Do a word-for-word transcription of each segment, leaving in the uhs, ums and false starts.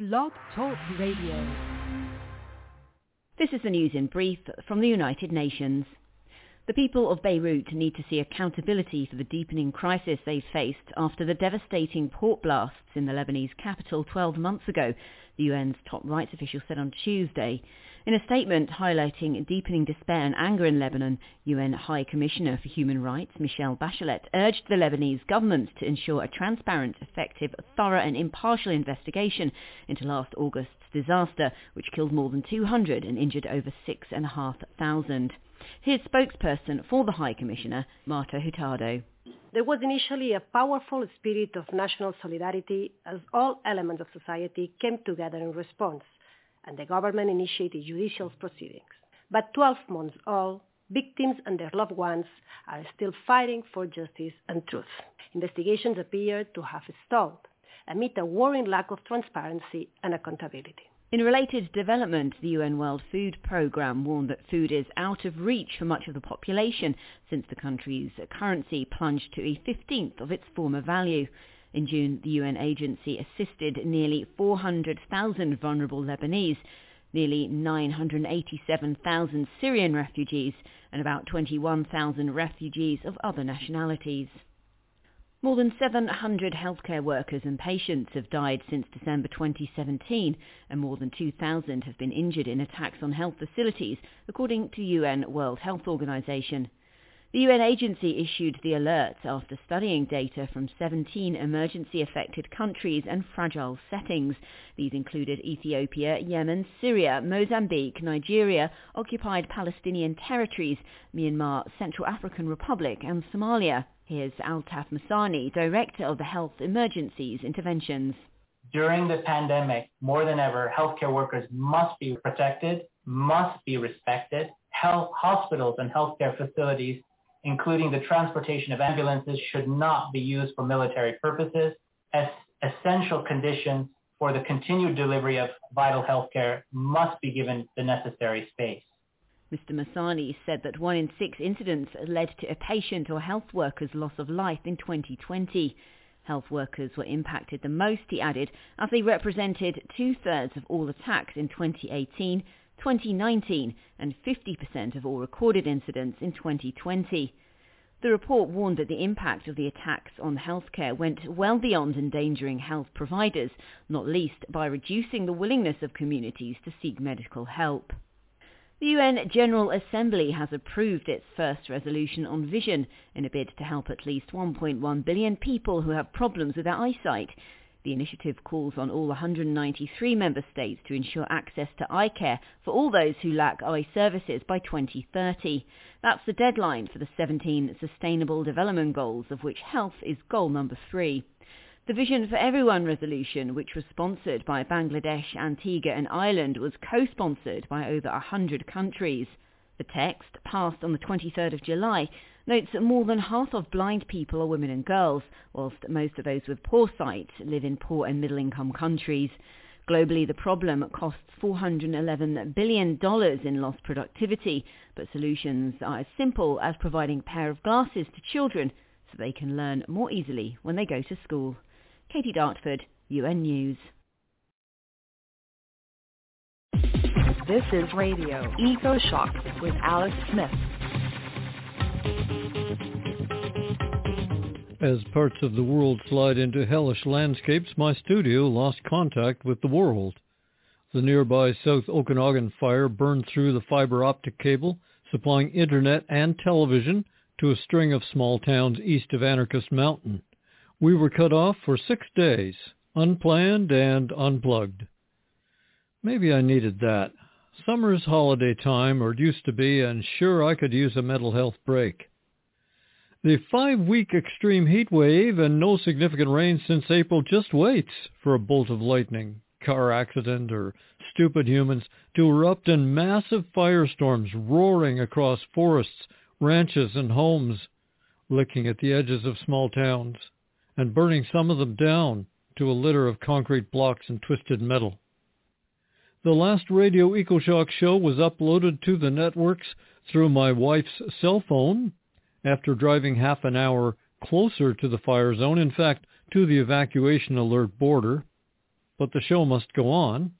Blog Talk Radio. This is the news in brief from the United Nations. The people of Beirut need to see accountability for the deepening crisis they faced after the devastating port blasts in the Lebanese capital twelve months ago, the U N's top rights official said on Tuesday. In a statement highlighting deepening despair and anger in Lebanon, U N High Commissioner for Human Rights Michelle Bachelet urged the Lebanese government to ensure a transparent, effective, thorough and impartial investigation into last August's disaster, which killed more than two hundred and injured over six thousand five hundred. Here's spokesperson for the High Commissioner, Marta Hurtado. There was initially a powerful spirit of national solidarity as all elements of society came together in response, and the government initiated judicial proceedings. But twelve months on, victims and their loved ones are still fighting for justice and truth. Investigations appear to have stalled amid a worrying lack of transparency and accountability. In a related development, the U N World Food Programme warned that food is out of reach for much of the population since the country's currency plunged to a fifteenth of its former value. In June, the U N agency assisted nearly four hundred thousand vulnerable Lebanese, nearly nine hundred eighty-seven thousand Syrian refugees, and about twenty-one thousand refugees of other nationalities. More than seven hundred healthcare workers and patients have died since December twenty seventeen, and more than two thousand have been injured in attacks on health facilities, according to U N World Health Organization. The U N agency issued the alert after studying data from seventeen emergency-affected countries and fragile settings. These included Ethiopia, Yemen, Syria, Mozambique, Nigeria, occupied Palestinian territories, Myanmar, Central African Republic and Somalia. Here's Altaf Masani, Director of the Health Emergencies Interventions. During the pandemic, more than ever, healthcare workers must be protected, must be respected. Health hospitals and healthcare facilities, including the transportation of ambulances, should not be used for military purposes. As essential conditions for the continued delivery of vital healthcare must be given the necessary space. Mister Masani said that one in six incidents led to a patient or health worker's loss of life in twenty twenty. Health workers were impacted the most, he added, as they represented two-thirds of all attacks in twenty eighteen, twenty nineteen and fifty percent of all recorded incidents in twenty twenty. The report warned that the impact of the attacks on healthcare went well beyond endangering health providers, not least by reducing the willingness of communities to seek medical help. The U N General Assembly has approved its first resolution on vision in a bid to help at least one point one billion people who have problems with their eyesight. The initiative calls on all one hundred ninety-three member states to ensure access to eye care for all those who lack eye services by twenty thirty. That's the deadline for the seventeen Sustainable Development Goals, of which health is goal number three. The Vision for Everyone resolution, which was sponsored by Bangladesh, Antigua and Ireland, was co-sponsored by over one hundred countries. The text, passed on the twenty-third of July, notes that more than half of blind people are women and girls, whilst most of those with poor sight live in poor and middle-income countries. Globally, the problem costs four hundred eleven billion dollars in lost productivity, but solutions are as simple as providing a pair of glasses to children so they can learn more easily when they go to school. Katie Dartford, U N News. This is Radio Eco Shock with Alice Smith. As parts of the world slide into hellish landscapes, my studio lost contact with the world. The nearby South Okanagan fire burned through the fiber optic cable, supplying internet and television to a string of small towns east of Anarchist Mountain. We were cut off for six days, unplanned and unplugged. Maybe I needed that. Summer's holiday time, or it used to be, and sure I could use a mental health break. The five-week extreme heat wave and no significant rain since April just waits for a bolt of lightning, car accident, or stupid humans to erupt in massive firestorms roaring across forests, ranches, and homes, licking at the edges of small towns, and burning some of them down to a litter of concrete blocks and twisted metal. The last Radio EcoShock show was uploaded to the networks through my wife's cell phone after driving half an hour closer to the fire zone, in fact, to the evacuation alert border. but the show must go on.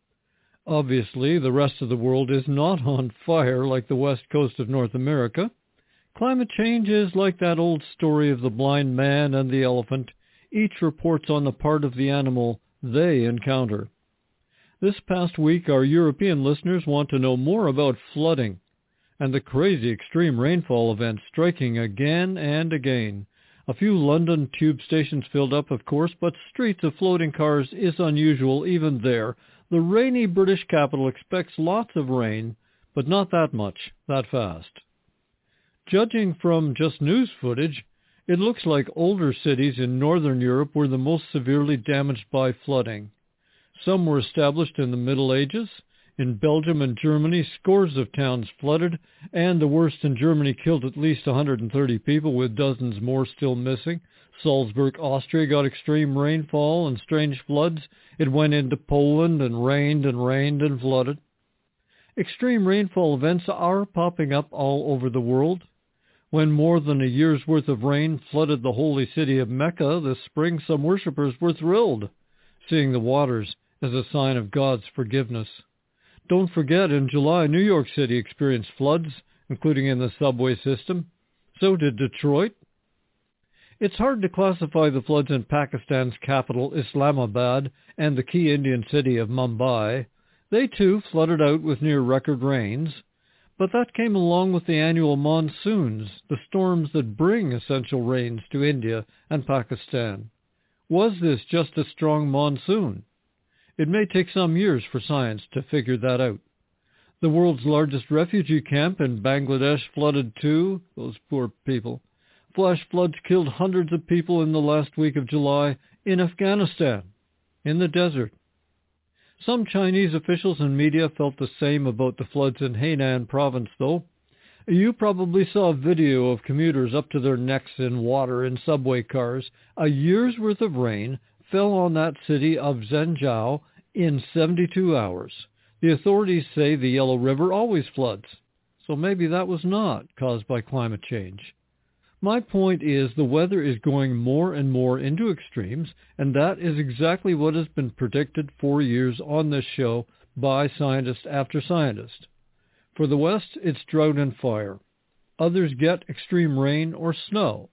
Obviously, the rest of the world is not on fire like the west coast of North America. Climate change is like that old story of the blind man and the elephant. Each reports on the part of the animal they encounter. This past week, our European listeners want to know more about flooding and the crazy extreme rainfall events striking again and again. A few London tube stations filled up, of course, but streets of floating cars is unusual even there. The rainy British capital expects lots of rain, but not that much, that fast. Judging from just news footage, it looks like older cities in northern Europe were the most severely damaged by flooding. Some were established in the Middle Ages. In Belgium and Germany, scores of towns flooded, and the worst in Germany killed at least one hundred thirty people, with dozens more still missing. Salzburg, Austria got extreme rainfall and strange floods. It went into Poland and rained and rained and flooded. Extreme rainfall events are popping up all over the world. When more than a year's worth of rain flooded the holy city of Mecca this spring, some worshippers were thrilled, seeing the waters as a sign of God's forgiveness. Don't forget, in July, New York City experienced floods, including in the subway system. So did Detroit. It's hard to classify the floods in Pakistan's capital, Islamabad, and the key Indian city of Mumbai. They, too, flooded out with near-record rains. But that came along with the annual monsoons, the storms that bring essential rains to India and Pakistan. Was this just a strong monsoon? It may take some years for science to figure that out. The world's largest refugee camp in Bangladesh flooded too, those poor people. Flash floods killed hundreds of people in the last week of July in Afghanistan, in the desert. Some Chinese officials and media felt the same about the floods in Hainan province, though. You probably saw a video of commuters up to their necks in water in subway cars. A year's worth of rain fell on that city of Zhengzhou in seventy-two hours. The authorities say the Yellow River always floods, so maybe that was not caused by climate change. My point is the weather is going more and more into extremes, and that is exactly what has been predicted for years on this show by scientist after scientist. For the West, it's drought and fire. Others get extreme rain or snow.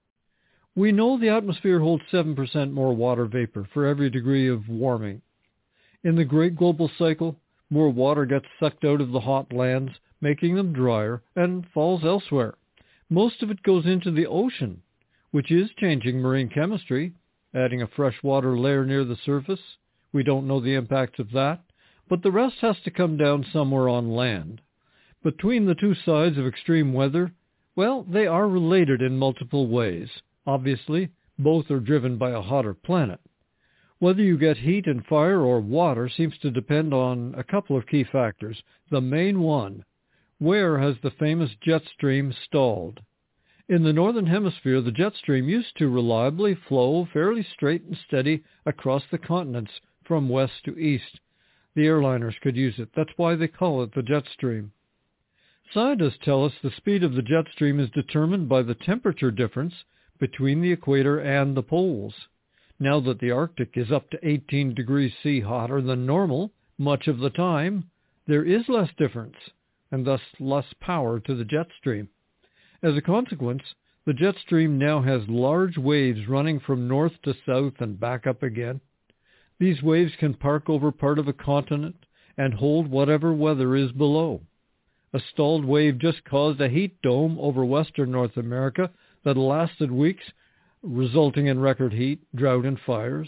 We know the atmosphere holds seven percent more water vapor for every degree of warming. In the Great Global Cycle, more water gets sucked out of the hot lands, making them drier, and falls elsewhere. Most of it goes into the ocean, which is changing marine chemistry, adding a freshwater layer near the surface. We don't know the impacts of that, but the rest has to come down somewhere on land. Between the two sides of extreme weather, well, they are related in multiple ways. Obviously, both are driven by a hotter planet. Whether you get heat and fire or water seems to depend on a couple of key factors. The main one, where has the famous jet stream stalled? In the northern hemisphere, the jet stream used to reliably flow fairly straight and steady across the continents from west to east. The airliners could use it. That's why they call it the jet stream. Scientists tell us the speed of the jet stream is determined by the temperature difference between the equator and the poles. Now that the Arctic is up to eighteen degrees C hotter than normal much of the time, there is less difference, and thus less power to the jet stream. As a consequence, the jet stream now has large waves running from north to south and back up again. These waves can park over part of a continent and hold whatever weather is below. A stalled wave just caused a heat dome over western North America that lasted weeks, resulting in record heat, drought, and fires.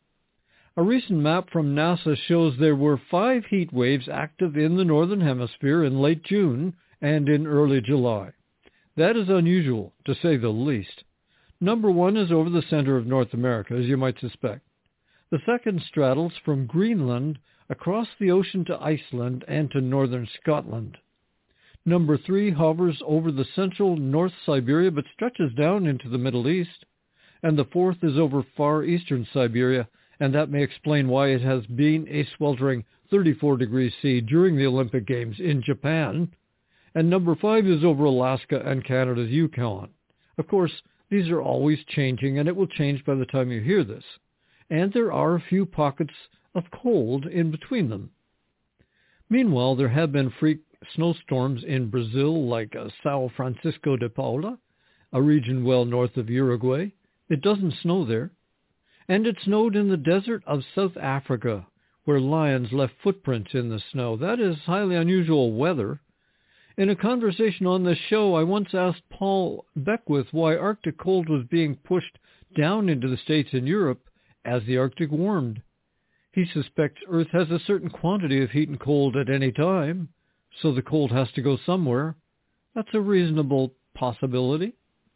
A recent map from NASA shows there were five heat waves active in the northern hemisphere in late June and in early July. That is unusual, to say the least. Number one is over the center of North America, as you might suspect. The second straddles from Greenland across the ocean to Iceland and to northern Scotland. Number three hovers over the central North Siberia but stretches down into the Middle East. And the fourth is over far eastern Siberia, and that may explain why it has been a sweltering thirty-four degrees C during the Olympic Games in Japan. And number five is over Alaska and Canada's Yukon. Of course, these are always changing, and it will change by the time you hear this. and there are a few pockets of cold in between them. Meanwhile, there have been freak snowstorms in Brazil like uh, São Francisco de Paula, a region well north of Uruguay. It doesn't snow there. And it snowed in the desert of South Africa, where lions left footprints in the snow. That is highly unusual weather. In a conversation on this show, I once asked Paul Beckwith why Arctic cold was being pushed down into the States and Europe as the Arctic warmed. He suspects Earth has a certain quantity of heat and cold at any time, so the cold has to go somewhere. That's a reasonable possibility.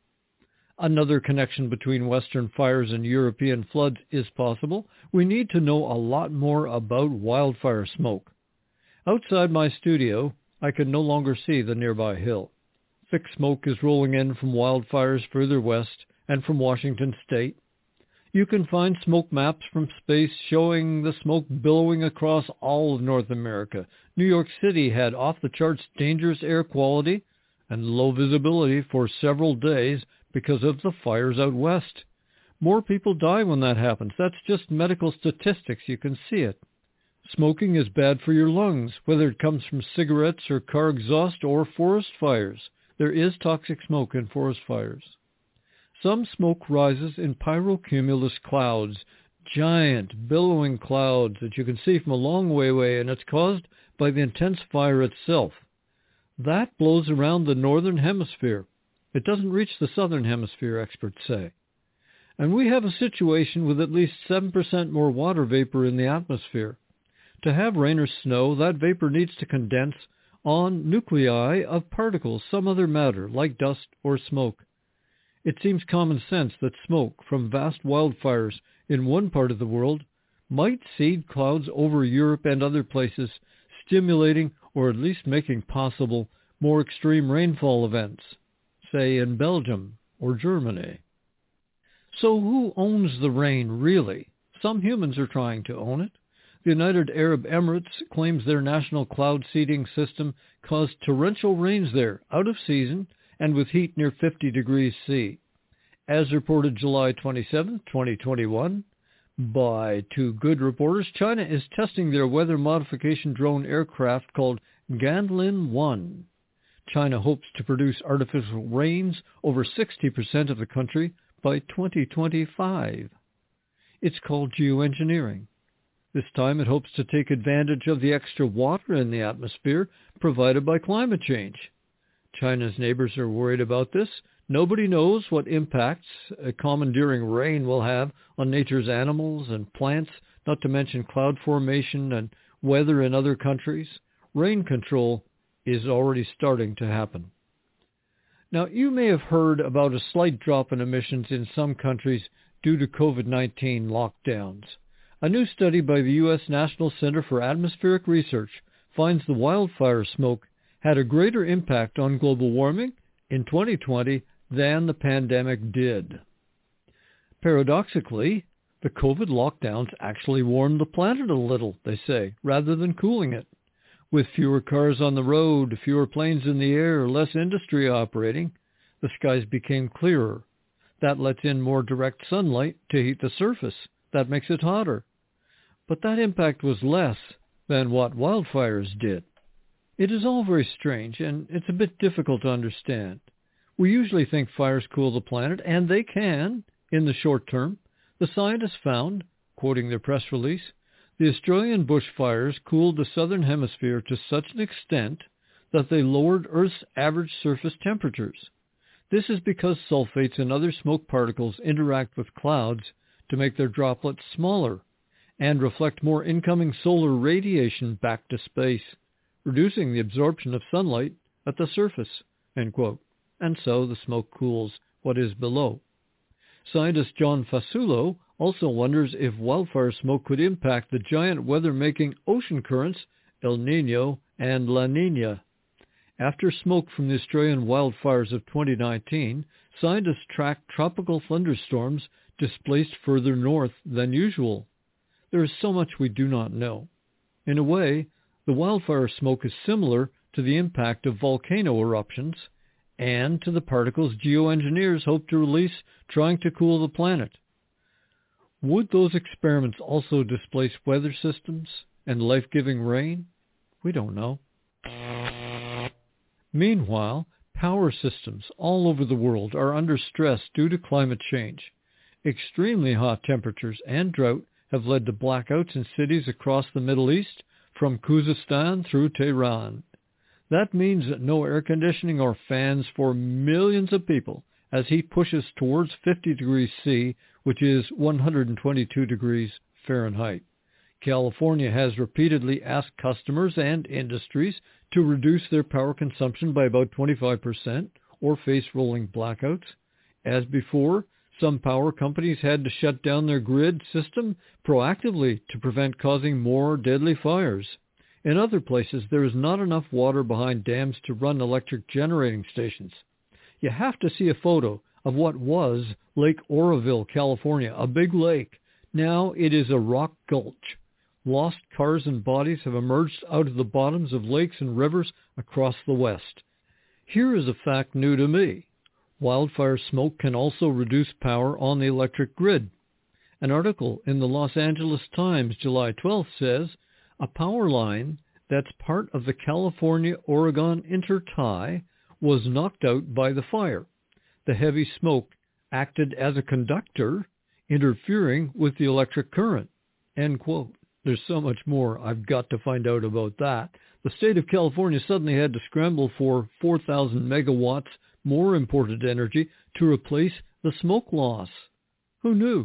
Another connection between Western fires and European floods is possible. We need to know a lot more about wildfire smoke. Outside my studio, I can no longer see the nearby hill. Thick smoke is rolling in from wildfires further west and from Washington state. You can find smoke maps from space showing the smoke billowing across all of North America. New York City had off-the-charts dangerous air quality and low visibility for several days because of the fires out west. More people die when that happens. That's just medical statistics. You can see it. Smoking is bad for your lungs, whether it comes from cigarettes or car exhaust or forest fires. There is toxic smoke in forest fires. Some smoke rises in pyrocumulus clouds, giant billowing clouds that you can see from a long way away, and it's caused by the intense fire itself. That blows around the northern hemisphere. It doesn't reach the southern hemisphere, experts say. And we have a situation with at least seven percent more water vapor in the atmosphere. To have rain or snow, that vapor needs to condense on nuclei of particles, some other matter, like dust or smoke. It seems common sense that smoke from vast wildfires in one part of the world might seed clouds over Europe and other places, stimulating or at least making possible more extreme rainfall events, say in Belgium or Germany. So who owns the rain, really? Some humans are trying to own it. The United Arab Emirates claims their national cloud seeding system caused torrential rains there, out of season, and with heat near fifty degrees C. As reported July twenty-seventh, twenty twenty-one, by two good reporters, China is testing their weather modification drone aircraft called Ganlin one. China hopes to produce artificial rains over sixty percent of the country by twenty twenty-five. It's called geoengineering. This time it hopes to take advantage of the extra water in the atmosphere provided by climate change. China's neighbors are worried about this. Nobody knows what impacts a commandeering rain will have on nature's animals and plants, not to mention cloud formation and weather in other countries. Rain control is already starting to happen. Now, you may have heard about a slight drop in emissions in some countries due to covid nineteen lockdowns. A new study by the U S National Center for Atmospheric Research finds the wildfire smoke had a greater impact on global warming in twenty twenty than the pandemic did. Paradoxically, the COVID lockdowns actually warmed the planet a little, they say, rather than cooling it. With fewer cars on the road, fewer planes in the air, less industry operating, the skies became clearer. That lets in more direct sunlight to heat the surface. That makes it hotter. But that impact was less than what wildfires did. It is all very strange, and it's a bit difficult to understand. We usually think fires cool the planet, and they can, in the short term. The scientists found, quoting their press release, the Australian bushfires cooled the southern hemisphere to such an extent that they lowered Earth's average surface temperatures. This is because sulfates and other smoke particles interact with clouds to make their droplets smaller and reflect more incoming solar radiation back to space, reducing the absorption of sunlight at the surface, end quote. And so the smoke cools what is below. Scientist John Fasulo also wonders if wildfire smoke could impact the giant weather-making ocean currents El Niño and La Niña. After smoke from the Australian wildfires of twenty nineteen, scientists tracked tropical thunderstorms displaced further north than usual. There is so much we do not know. In a way, the wildfire smoke is similar to the impact of volcano eruptions and to the particles geoengineers hope to release trying to cool the planet. Would those experiments also displace weather systems and life-giving rain? We don't know. Meanwhile, power systems all over the world are under stress due to climate change. Extremely hot temperatures and drought have led to blackouts in cities across the Middle East, from Khuzestan through Tehran. That means that no air conditioning or fans for millions of people as heat pushes towards fifty degrees C, which is one hundred twenty-two degrees Fahrenheit. California has repeatedly asked customers and industries to reduce their power consumption by about twenty-five percent or face rolling blackouts. As before, some power companies had to shut down their grid system proactively to prevent causing more deadly fires. In other places, there is not enough water behind dams to run electric generating stations. You have to see a photo of what was Lake Oroville, California, a big lake. Now it is a rock gulch. Lost cars and bodies have emerged out of the bottoms of lakes and rivers across the West. Here is a fact new to me. Wildfire smoke can also reduce power on the electric grid. An article in the Los Angeles Times, July twelfth, says a power line that's part of the California-Oregon intertie was knocked out by the fire. The heavy smoke acted as a conductor, interfering with the electric current. End quote. There's so much more I've got to find out about that. The state of California suddenly had to scramble for four thousand megawatts more imported energy to replace the smoke loss. Who knew?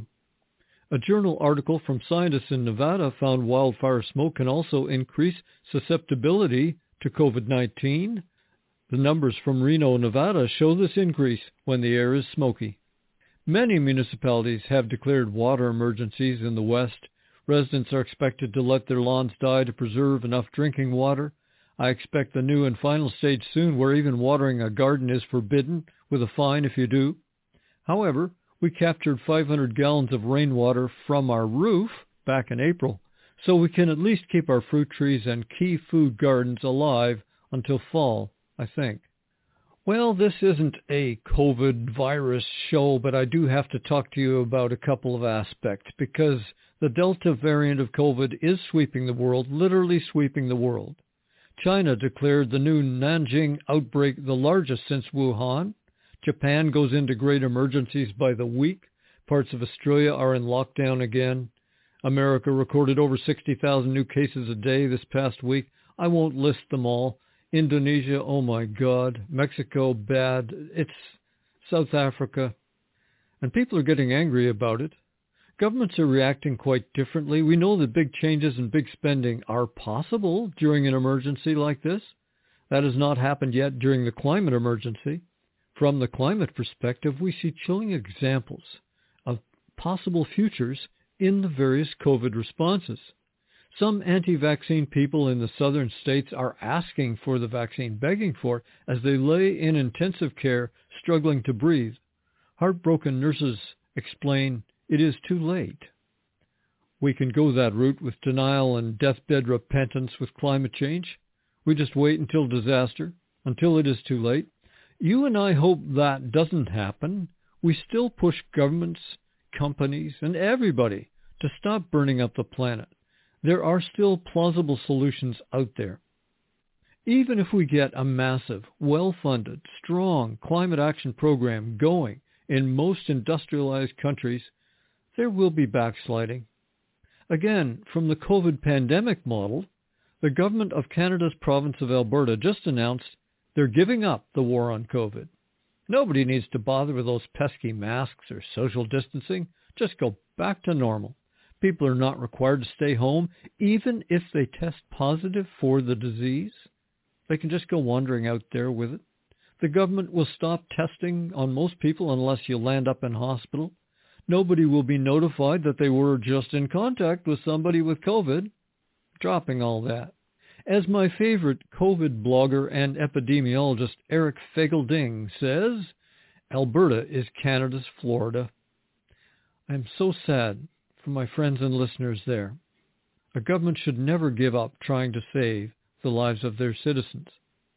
A journal article from scientists in Nevada found wildfire smoke can also increase susceptibility to COVID nineteen. The numbers from Reno, Nevada show this increase when the air is smoky. Many municipalities have declared water emergencies in the West. Residents are expected to let their lawns die to preserve enough drinking water. I expect the new and final stage soon where even watering a garden is forbidden, with a fine if you do. However, we captured five hundred gallons of rainwater from our roof back in April, so we can at least keep our fruit trees and key food gardens alive until fall, I think. Well, this isn't a COVID virus show, but I do have to talk to you about a couple of aspects, because the Delta variant of COVID is sweeping the world, literally sweeping the world. China declared the new Nanjing outbreak the largest since Wuhan. Japan goes into great emergencies by the week. Parts of Australia are in lockdown again. America recorded over sixty thousand new cases a day this past week. I won't list them all. Indonesia, oh my God. Mexico, bad. It's South Africa. And people are getting angry about it. Governments are reacting quite differently. We know that big changes and big spending are possible during an emergency like this. That has not happened yet during the climate emergency. From the climate perspective, we see chilling examples of possible futures in the various COVID responses. Some anti-vaccine people in the southern states are asking for the vaccine, begging for it, as they lay in intensive care, struggling to breathe. Heartbroken nurses explain it is too late. We can go that route with denial and deathbed repentance with climate change. We just wait until disaster, until it is too late. You and I hope that doesn't happen. We still push governments, companies, and everybody to stop burning up the planet. There are still plausible solutions out there. Even if we get a massive, well-funded, strong climate action program going in most industrialized countries, there will be backsliding. Again, from the COVID pandemic model, the government of Canada's province of Alberta just announced they're giving up the war on COVID. Nobody needs to bother with those pesky masks or social distancing. Just go back to normal. People are not required to stay home, even if they test positive for the disease. They can just go wandering out there with it. The government will stop testing on most people unless you land up in hospital. Nobody will be notified that they were just in contact with somebody with COVID. Dropping all that. As my favorite COVID blogger and epidemiologist Eric Fagel-Ding says, Alberta is Canada's Florida. I'm so sad for my friends and listeners there. A government should never give up trying to save the lives of their citizens.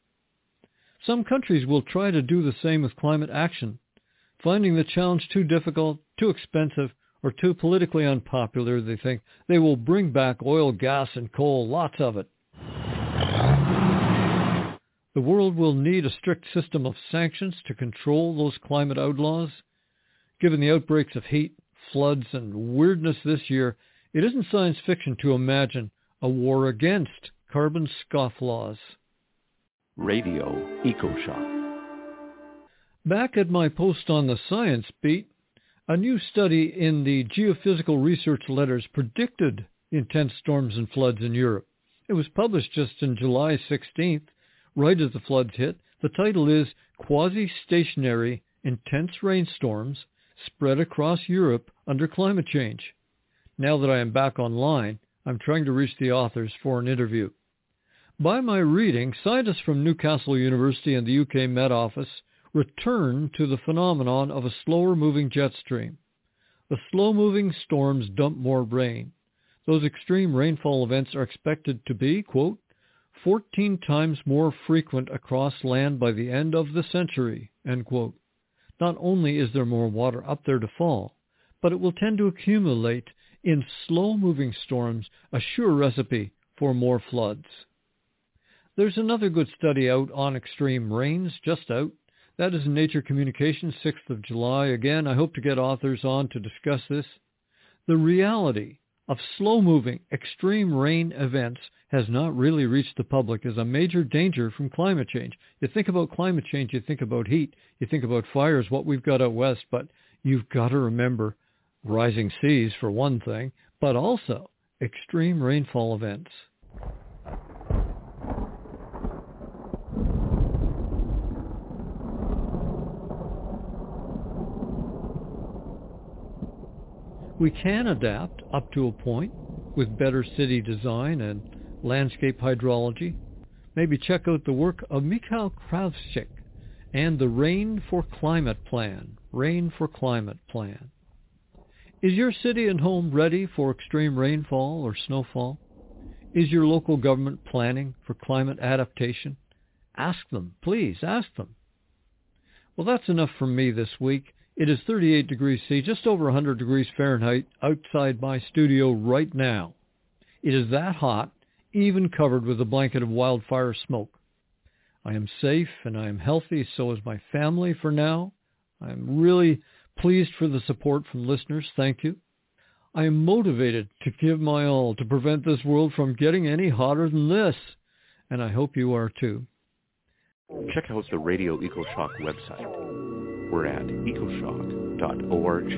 Some countries will try to do the same with climate action, finding the challenge too difficult, too expensive, or too politically unpopular, they think they will bring back oil, gas, and coal, lots of it. The world will need a strict system of sanctions to control those climate outlaws. Given the outbreaks of heat, floods, and weirdness this year, it isn't science fiction to imagine a war against carbon scofflaws. Radio EcoShock. Back at my post on the science beat, a new study in the Geophysical Research Letters predicted intense storms and floods in Europe. It was published just on July sixteenth, right as the floods hit. The title is Quasi-Stationary Intense Rainstorms Spread Across Europe Under Climate Change. Now that I am back online, I'm trying to reach the authors for an interview. By my reading, scientists from Newcastle University and the U K Met Office return to the phenomenon of a slower-moving jet stream. The slow-moving storms dump more rain. Those extreme rainfall events are expected to be, quote, fourteen times more frequent across land by the end of the century, end quote. Not only is there more water up there to fall, but it will tend to accumulate in slow-moving storms, a sure recipe for more floods. There's another good study out on extreme rains, just out. That is in Nature Communications, sixth of July. Again, I hope to get authors on to discuss this. The reality of slow-moving extreme rain events has not really reached the public as a major danger from climate change. You think about climate change, you think about heat, you think about fires, what we've got out west, but you've got to remember rising seas for one thing, but also extreme rainfall events. We can adapt up to a point with better city design and landscape hydrology. Maybe check out the work of Mikhail Kravchik and the Rain for Climate Plan. Rain for Climate Plan. Is your city and home ready for extreme rainfall or snowfall? Is your local government planning for climate adaptation? Ask them, please, ask them. Well, that's enough from me this week. It is thirty-eight degrees C, just over one hundred degrees Fahrenheit outside my studio right now. It is that hot, even covered with a blanket of wildfire smoke. I am safe and I am healthy, so is my family for now. I am really pleased for the support from listeners. Thank you. I am motivated to give my all to prevent this world from getting any hotter than this, and I hope you are too. Check out the Radio EcoShock website. We're at ecoshock dot org.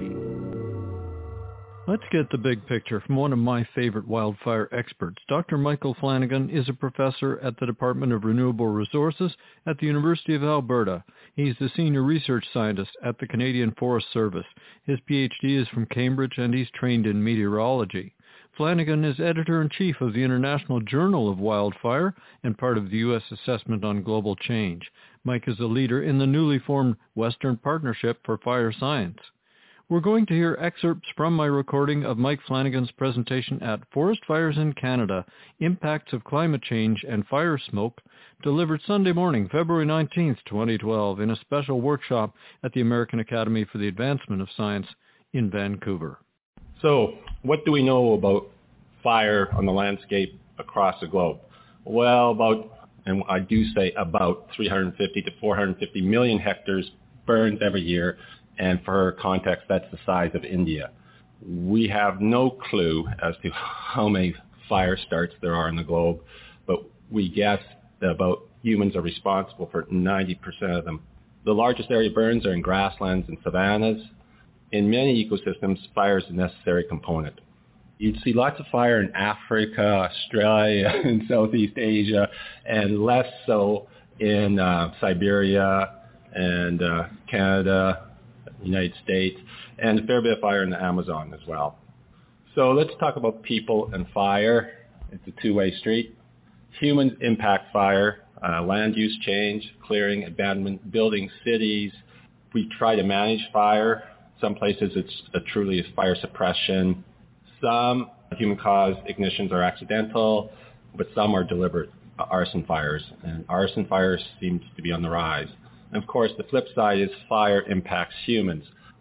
Let's get the big picture from one of my favorite wildfire experts. Doctor Michael Flanagan is a professor at the Department of Renewable Resources at the University of Alberta. He's the senior research scientist at the Canadian Forest Service. His P H D is from Cambridge and he's trained in meteorology. Flanagan is editor-in-chief of the International Journal of Wildfire and part of the U S Assessment on Global Change. Mike is a leader in the newly formed Western Partnership for Fire Science. We're going to hear excerpts from my recording of Mike Flanagan's presentation at Forest Fires in Canada, Impacts of Climate Change and Fire Smoke, delivered Sunday morning, February nineteenth, twenty twelve, in a special workshop at the American Academy for the Advancement of Science in Vancouver. So, what do we know about fire on the landscape across the globe? Well, about, and I do say about, three hundred fifty to four hundred fifty million hectares burns every year. And for context, that's the size of India. We have no clue as to how many fire starts there are in the globe, but we guess that about humans are responsible for ninety percent of them. The largest area burns are in grasslands and savannas. In many ecosystems, fire is a necessary component. You'd see lots of fire in Africa, Australia, and Southeast Asia, and less so in uh, Siberia and uh, Canada, United States, and a fair bit of fire in the Amazon as well. So let's talk about people and fire. It's a two-way street. Humans impact fire, uh, land use change, clearing, abandonment, building cities. We try to manage fire. Some places it's a truly a fire suppression. Some human-caused ignitions are accidental, but some are deliberate arson fires, and arson fires seems to be on the rise. And of course, the flip side is fire impacts humans.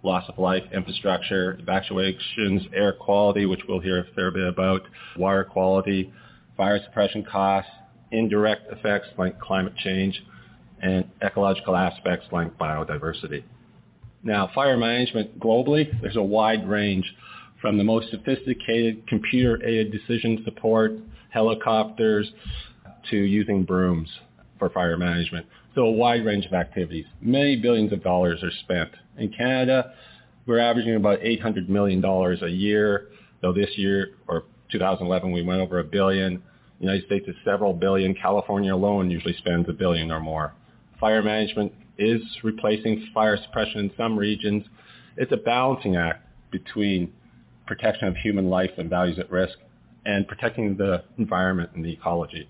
loss of life, infrastructure, evacuations, air quality, which we'll hear a fair bit about, water quality, fire suppression costs, indirect effects like climate change, and ecological aspects like biodiversity. Now, fire management globally, there's a wide range from the most sophisticated computer-aided decision support, helicopters, to using brooms for fire management. So a wide range of activities. Many billions of dollars are spent. In Canada, we're averaging about eight hundred million dollars a year, though this year, or two thousand eleven, we went over a billion. The United States is several billion. California alone usually spends a billion or more. Fire management is replacing fire suppression in some regions. It's a balancing act between protection of human life and values at risk and protecting the environment and the ecology.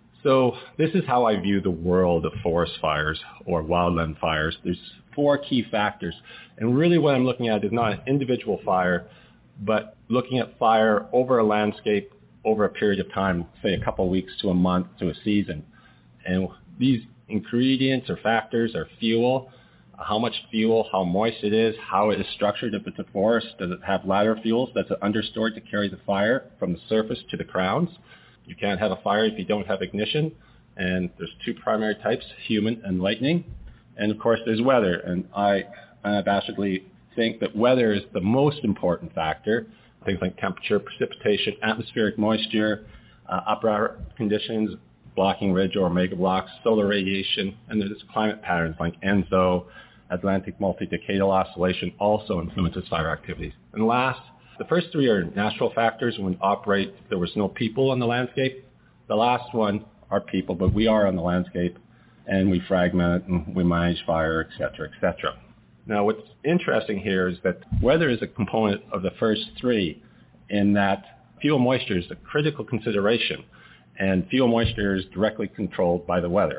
So this is how I view the world of forest fires or wildland fires. There's four key factors. And really what I'm looking at is not an individual fire, but looking at fire over a landscape over a period of time, say a couple of weeks to a month to a season. And these ingredients or factors are fuel, how much fuel, how moist it is, how it is structured. If it's a forest, does it have ladder fuels that's understored to carry the fire from the surface to the crowns? You can't have a fire if you don't have ignition. And there's two primary types, human and lightning. And of course there's weather. And I unabashedly think that weather is the most important factor. Things like temperature, precipitation, atmospheric moisture, uh, upper conditions, blocking ridge or mega blocks, solar radiation, and there's climate patterns like ENSO, Atlantic multi-decadal oscillation also influences fire activities. And last, the first three are natural factors when operate, there was no people on the landscape. The last one are people, but we are on the landscape and we fragment and we manage fire, et cetera, et cetera. Now what's interesting here is that weather is a component of the first three in that fuel moisture is a critical consideration and fuel moisture is directly controlled by the weather.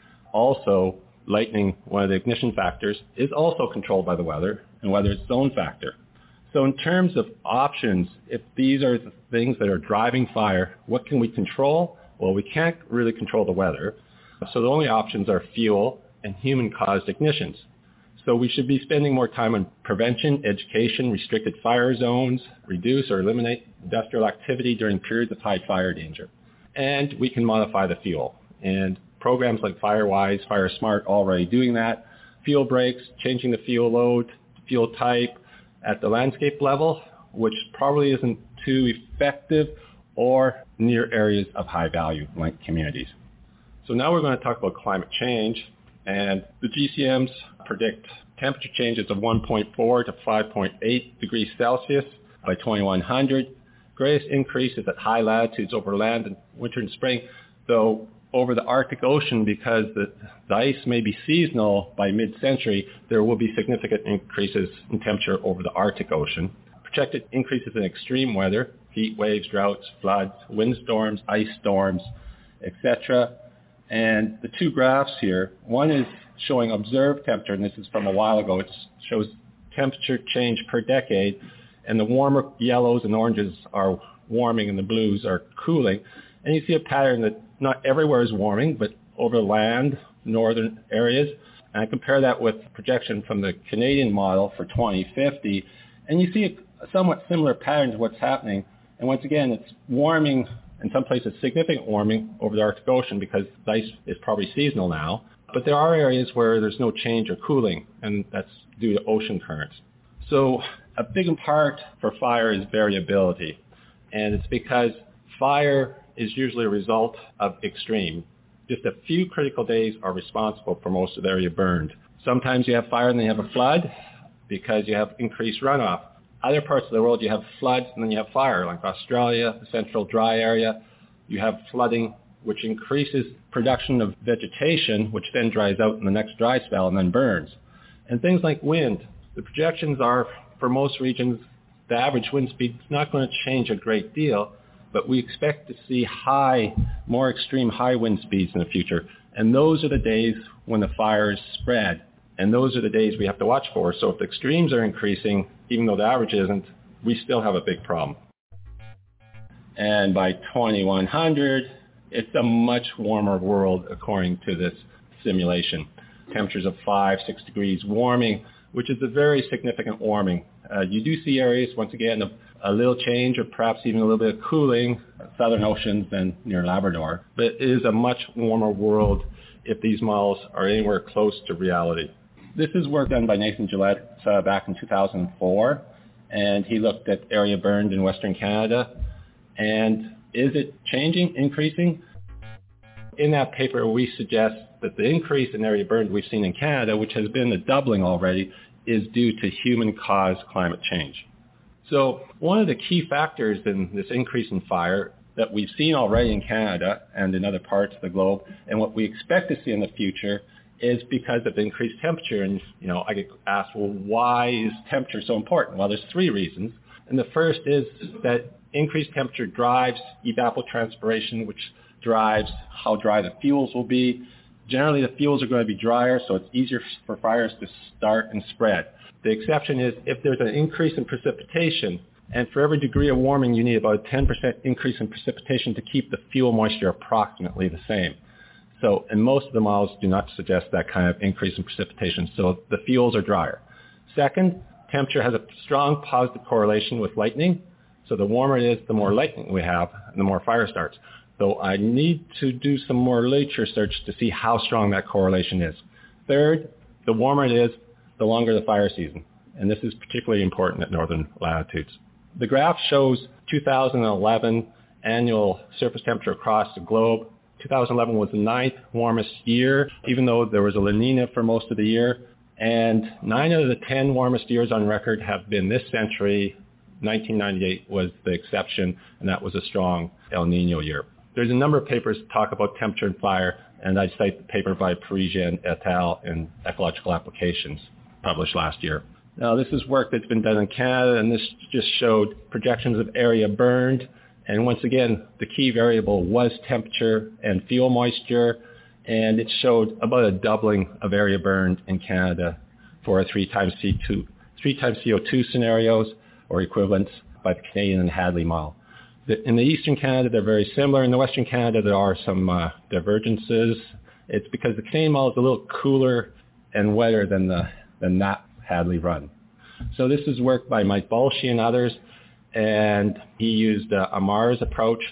Also, lightning, one of the ignition factors, is also controlled by the weather and weather is its own factor. So in terms of options, if these are the things that are driving fire, what can we control? Well, we can't really control the weather. So the only options are fuel and human-caused ignitions. So we should be spending more time on prevention, education, restricted fire zones, reduce or eliminate industrial activity during periods of high fire danger. And we can modify the fuel. And programs like FireWise, FireSmart already doing that. Fuel breaks, changing the fuel load, fuel type at the landscape level, which probably isn't too effective or near areas of high value like communities. So now we're going to talk about climate change. And the G C Ms predict temperature changes of one point four to five point eight degrees Celsius by twenty-one hundred. Greatest increases at high latitudes over land in winter and spring, though over the Arctic Ocean, because the, the ice may be seasonal by mid-century, there will be significant increases in temperature over the Arctic Ocean. Projected increases in extreme weather, heat waves, droughts, floods, windstorms, ice storms, et cetera. And the two graphs here, one is showing observed temperature, and this is from a while ago. It shows temperature change per decade, and the warmer yellows and oranges are warming and the blues are cooling. And you see a pattern that not everywhere is warming, but over land, northern areas. And I compare that with projection from the Canadian model for twenty fifty, and you see a somewhat similar pattern to what's happening. And once again, it's warming, in some places significant warming over the Arctic Ocean because the ice is probably seasonal now. But there are areas where there's no change or cooling, and that's due to ocean currents. So a big part for fire is variability. And it's because fire is usually a result of extreme. Just a few critical days are responsible for most of the area burned. Sometimes you have fire and then you have a flood because you have increased runoff. Other parts of the world you have floods and then you have fire, like Australia, the central dry area. You have flooding, which increases production of vegetation, which then dries out in the next dry spell and then burns. And things like wind. The projections are, for most regions, the average wind speed is not going to change a great deal, but we expect to see high, more extreme high wind speeds in the future. And those are the days when the fires spread. And those are the days we have to watch for. So if the extremes are increasing, even though the average isn't, we still have a big problem. And by twenty-one hundred, it's a much warmer world according to this simulation. Temperatures of five, six degrees warming which is a very significant warming. Uh, you do see areas, once again, of a little change or perhaps even a little bit of cooling, southern oceans than near Labrador. But it is a much warmer world if these models are anywhere close to reality. This is work done by Nathan Gillette uh, back in two thousand four, and he looked at area burned in Western Canada. And is it changing, increasing? In that paper, we suggest that the increase in area burned we've seen in Canada, which has been a doubling already, is due to human-caused climate change. So one of the key factors in this increase in fire that we've seen already in Canada and in other parts of the globe, and what we expect to see in the future, is because of increased temperature. And, you know, I get asked, well, why is temperature so important? Well, there's three reasons. And the first is that increased temperature drives evapotranspiration, which drives how dry the fuels will be. Generally, the fuels are going to be drier, so it's easier for fires to start and spread. The exception is if there's an increase in precipitation, and for every degree of warming, you need about a ten percent increase in precipitation to keep the fuel moisture approximately the same. So, and most of the models do not suggest that kind of increase in precipitation, so the fuels are drier. Second, temperature has a strong positive correlation with lightning. So the warmer it is, the more lightning we have, and the more fire starts. So I need to do some more literature search to see how strong that correlation is. Third, the warmer it is, the longer the fire season. And this is particularly important at northern latitudes. The graph shows two thousand eleven annual surface temperature across the globe. two thousand eleven was the ninth warmest year, even though there was a La Nina for most of the year. And nine out of the ten warmest years on record have been this century. nineteen ninety-eight was the exception, and that was a strong El Nino year. There's a number of papers that talk about temperature and fire, and I cite the paper by Parisian et al. In Ecological Applications, published last year. Now, this is work that's been done in Canada, and this just showed projections of area burned. And once again, the key variable was temperature and fuel moisture, and it showed about a doubling of area burned in Canada for a three times C two, three times C O two scenarios, or equivalents, by the Canadian and Hadley model. In the Eastern Canada, they're very similar. In the Western Canada, there are some uh, divergences. It's because the Canadian model is a little cooler and wetter than the than that Hadley run. So this is work by Mike Balshi and others, and he used uh, a Mars approach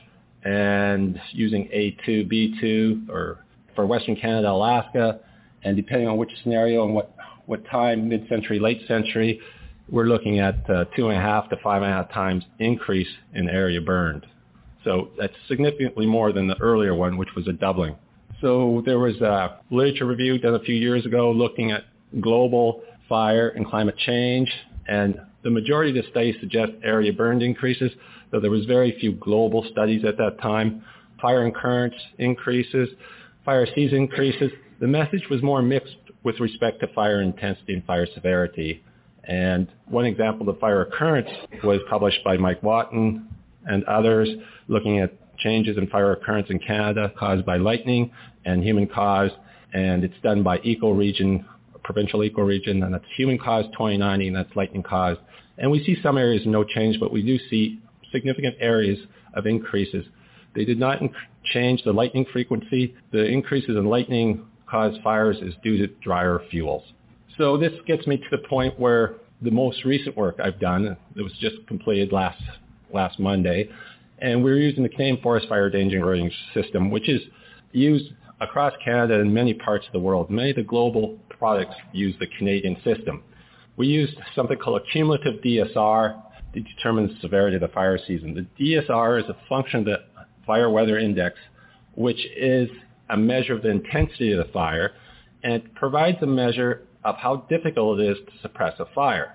and using A two, B two, or for Western Canada, Alaska, and depending on which scenario and what, what time, mid-century, late century, we're looking at uh, two and a half to five and a half times increase in area burned. So that's significantly more than the earlier one, which was a doubling. So there was a literature review done a few years ago looking at global fire and climate change, and the majority of the studies suggest area burned increases, though there was very few global studies at that time. Fire and currents increases, fire season increases. The message was more mixed with respect to fire intensity and fire severity. And one example of fire occurrence was published by Mike Watton and others, looking at changes in fire occurrence in Canada caused by lightning and human caused, and it's done by ecoregion, provincial ecoregion, and that's human caused twenty ninety, and that's lightning caused. And we see some areas no change, but we do see significant areas of increases. They did not inc- change the lightning frequency. The increases in lightning caused fires is due to drier fuels. So this gets me to the point where the most recent work I've done, it was just completed last last Monday, and we're using the Canadian Forest Fire Danger Rating System, which is used across Canada and many parts of the world. Many of the global products use the Canadian system. We used something called a cumulative D S R to determine the severity of the fire season. The D S R is a function of the Fire Weather Index, which is a measure of the intensity of the fire, and it provides a measure of how difficult it is to suppress a fire.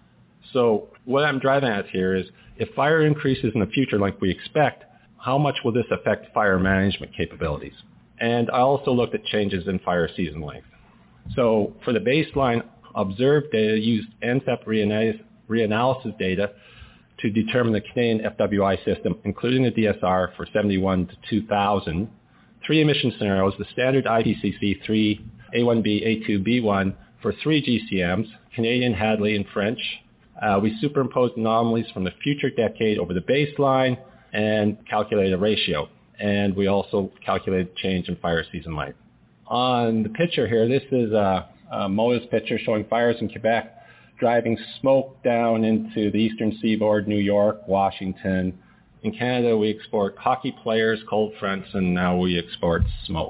So what I'm driving at here is if fire increases in the future like we expect, how much will this affect fire management capabilities? And I also looked at changes in fire season length. So for the baseline observed data, used N C E P reanalysis, reanalysis data to determine the Canadian F W I system, including the D S R for seventy-one to two thousand. Three emission scenarios, the standard I P C C three, A one B, A two, B one for three G C Ms, Canadian, Hadley, and French. Uh, we superimposed anomalies from the future decade over the baseline and calculated a ratio. And we also calculated change in fire season length. On the picture here, this is a, a MODIS picture showing fires in Quebec driving smoke down into the eastern seaboard, New York, Washington. In Canada, we export hockey players, cold fronts, and now we export smoke.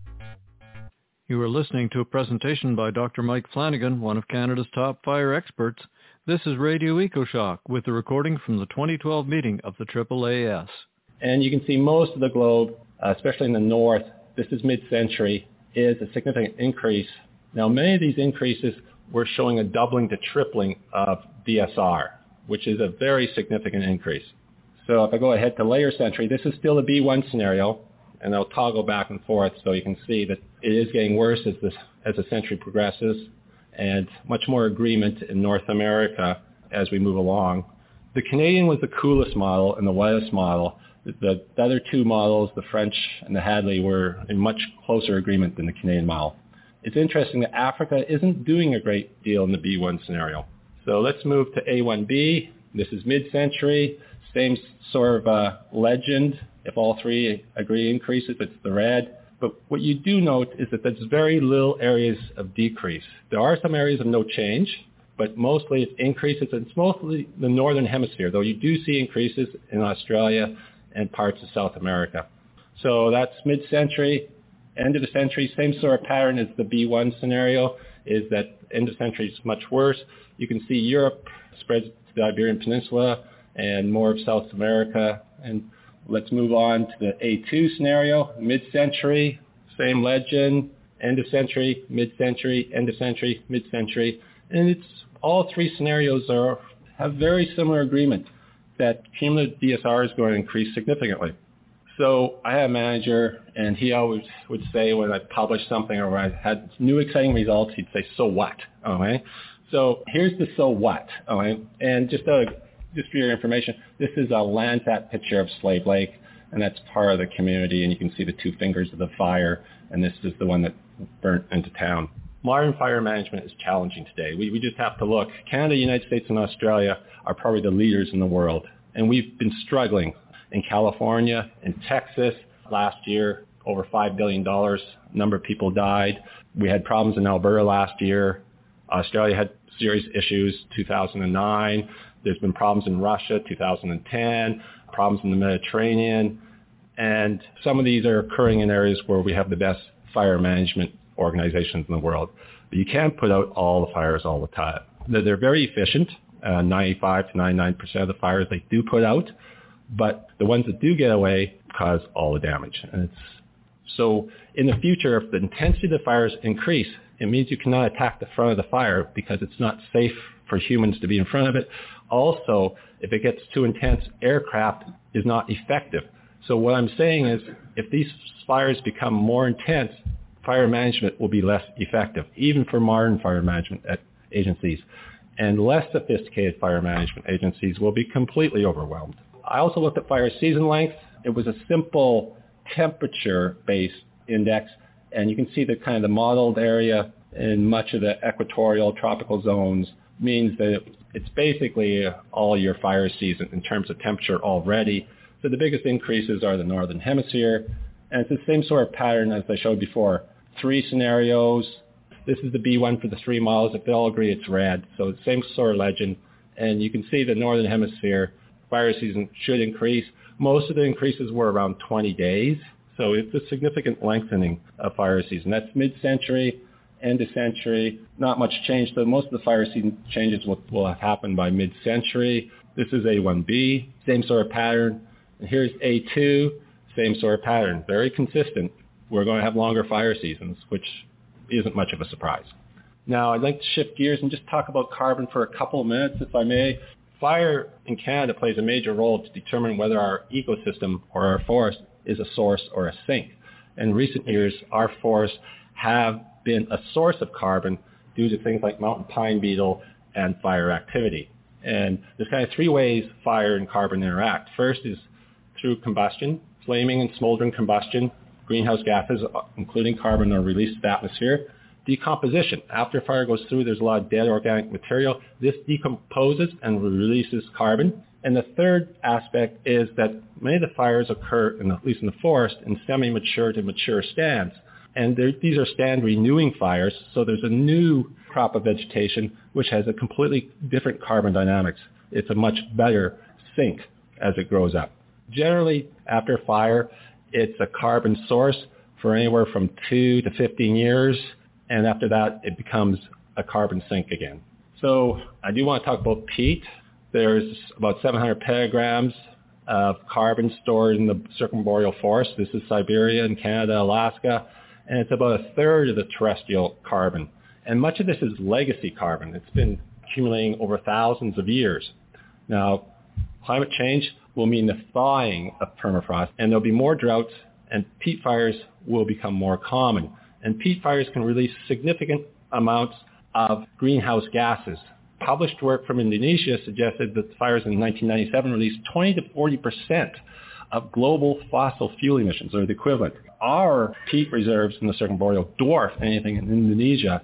You are listening to a presentation by Doctor Mike Flanagan, one of Canada's top fire experts. This is Radio EcoShock with a recording from the twenty twelve meeting of the triple A S. And you can see most of the globe, uh, especially in the north, this is mid-century, is a significant increase. Now, many of these increases were showing a doubling to tripling of D S R, which is a very significant increase. So if I go ahead to later century, this is still a B one scenario, and I'll toggle back and forth so you can see that it is getting worse as this as the century progresses, and much more agreement in North America as we move along. The Canadian was the coolest model and the wettest model. The, the other two models, the French and the Hadley, were in much closer agreement than the Canadian model. It's interesting that Africa isn't doing a great deal in the B one scenario. So let's move to A one B. This is mid-century, same sort of uh, legend. If all three agree increases, it's the red. But what you do note is that there's very little areas of decrease. There are some areas of no change, but mostly it's increases. It's mostly the northern hemisphere, though you do see increases in Australia and parts of South America. So that's mid-century. End of the century, same sort of pattern as the B one scenario, is that end of century is much worse. You can see Europe spreads to the Iberian Peninsula and more of South America. And let's move on to the A two scenario, mid-century, same legend, end of century, mid-century, end of century, mid-century. And it's all three scenarios are have very similar agreement that cumulative D S R is going to increase significantly. So I had a manager, and he always would say when I published something or when I had new exciting results, he'd say, so what? Okay? So here's the so what. Okay? And just, uh, just for your information, this is a Landsat picture of Slave Lake, and that's part of the community, and you can see the two fingers of the fire, and this is the one that burnt into town. Modern fire management is challenging today. We, we just have to look. Canada, United States, and Australia are probably the leaders in the world, and we've been struggling. In California, in Texas, last year, over five billion dollars, a number of people died. We had problems in Alberta last year. Australia had serious issues, two thousand nine. There's been problems in Russia, two thousand ten, problems in the Mediterranean. And some of these are occurring in areas where we have the best fire management organizations in the world. But you can't put out all the fires all the time. They're very efficient, uh, ninety-five to ninety-nine percent of the fires they do put out. But the ones that do get away cause all the damage. And it's, so in the future, if the intensity of the fires increase, it means you cannot attack the front of the fire because it's not safe for humans to be in front of it. Also, if it gets too intense, aircraft is not effective. So what I'm saying is if these fires become more intense, fire management will be less effective, even for modern fire management agencies. And less sophisticated fire management agencies will be completely overwhelmed. I also looked at fire season length. It was a simple temperature-based index, and you can see the kind of the modeled area in much of the equatorial tropical zones means that it's basically all your fire season in terms of temperature already. So the biggest increases are the northern hemisphere, and it's the same sort of pattern as I showed before. Three scenarios. This is the B one for the three miles. If they all agree, it's red. So it's the same sort of legend, and you can see the northern hemisphere fire season should increase. Most of the increases were around twenty days, so it's a significant lengthening of fire season. That's mid-century, end of century, not much change. So most of the fire season changes will, will have happened by mid-century. This is A one B, same sort of pattern. And here's A two, same sort of pattern, very consistent. We're going to have longer fire seasons, which isn't much of a surprise. Now, I'd like to shift gears and just talk about carbon for a couple of minutes, if I may. Fire in Canada plays a major role to determine whether our ecosystem or our forest is a source or a sink. In recent years, our forests have been a source of carbon due to things like mountain pine beetle and fire activity. And there's kind of three ways fire and carbon interact. First is through combustion, flaming and smoldering combustion. Greenhouse gases, including carbon, are released to the atmosphere. Decomposition. After fire goes through, there's a lot of dead organic material. This decomposes and releases carbon. And the third aspect is that many of the fires occur, in, at least in the forest, in semi-mature to mature stands, And these are stand renewing fires, so there's a new crop of vegetation which has a completely different carbon dynamics. It's a much better sink as it grows up. Generally, after fire, it's a carbon source for anywhere from two to fifteen years, and after that, it becomes a carbon sink again. So I do want to talk about peat. There's about seven hundred petagrams of carbon stored in the circumboreal forest. This is Siberia and Canada, Alaska, and it's about a third of the terrestrial carbon. And much of this is legacy carbon. It's been accumulating over thousands of years. Now, climate change will mean the thawing of permafrost, and there'll be more droughts, and peat fires will become more common. And peat fires can release significant amounts of greenhouse gases. Published work from Indonesia suggested that fires in nineteen ninety-seven released twenty to forty percent of global fossil fuel emissions, or the equivalent. Our peat reserves in the circumboreal dwarf anything in Indonesia,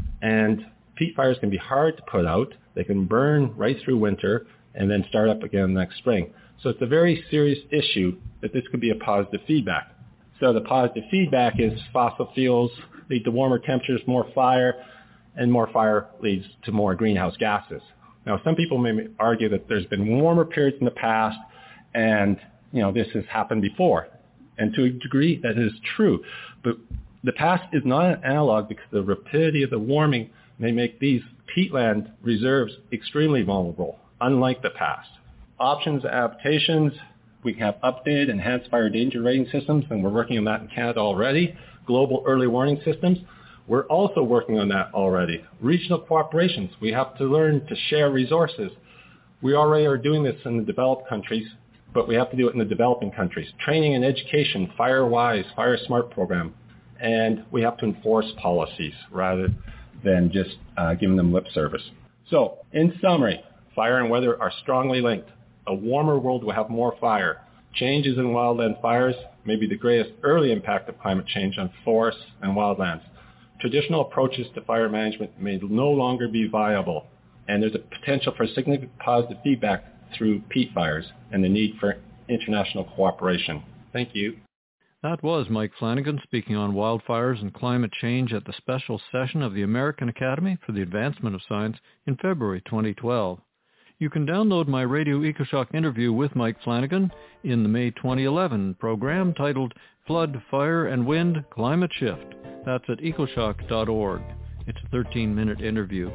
and peat fires can be hard to put out. They can burn right through winter and then start up again next spring. So it's a very serious issue that this could be a positive feedback. So the positive feedback is fossil fuels lead to warmer temperatures, more fire, and more fire leads to more greenhouse gases. Now, some people may argue that there's been warmer periods in the past, and you know this has happened before. And to a degree, that is true. But the past is not an analog because the rapidity of the warming may make these peatland reserves extremely vulnerable, unlike the past. Options, adaptations, we have updated enhanced fire danger rating systems, and we're working on that in Canada already. Global early warning systems, we're also working on that already. Regional cooperations, we have to learn to share resources. We already are doing this in the developed countries, but we have to do it in the developing countries. Training and education, FireWise, FireSmart program, and we have to enforce policies rather than just uh, giving them lip service. So, in summary, fire and weather are strongly linked. A warmer world will have more fire. Changes in wildland fires may be the greatest early impact of climate change on forests and wildlands. Traditional approaches to fire management may no longer be viable, and there's a potential for significant positive feedback through peat fires and the need for international cooperation. Thank you. That was Mike Flanagan speaking on wildfires and climate change at the special session of the American Academy for the Advancement of Science in February twenty twelve. You can download my Radio EcoShock interview with Mike Flanagan in the May twenty eleven program titled Flood, Fire and Wind, Climate Shift. That's at ecoshock dot org. It's a thirteen-minute interview.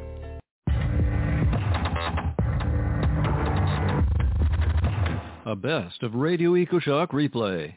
A best of Radio EcoShock replay.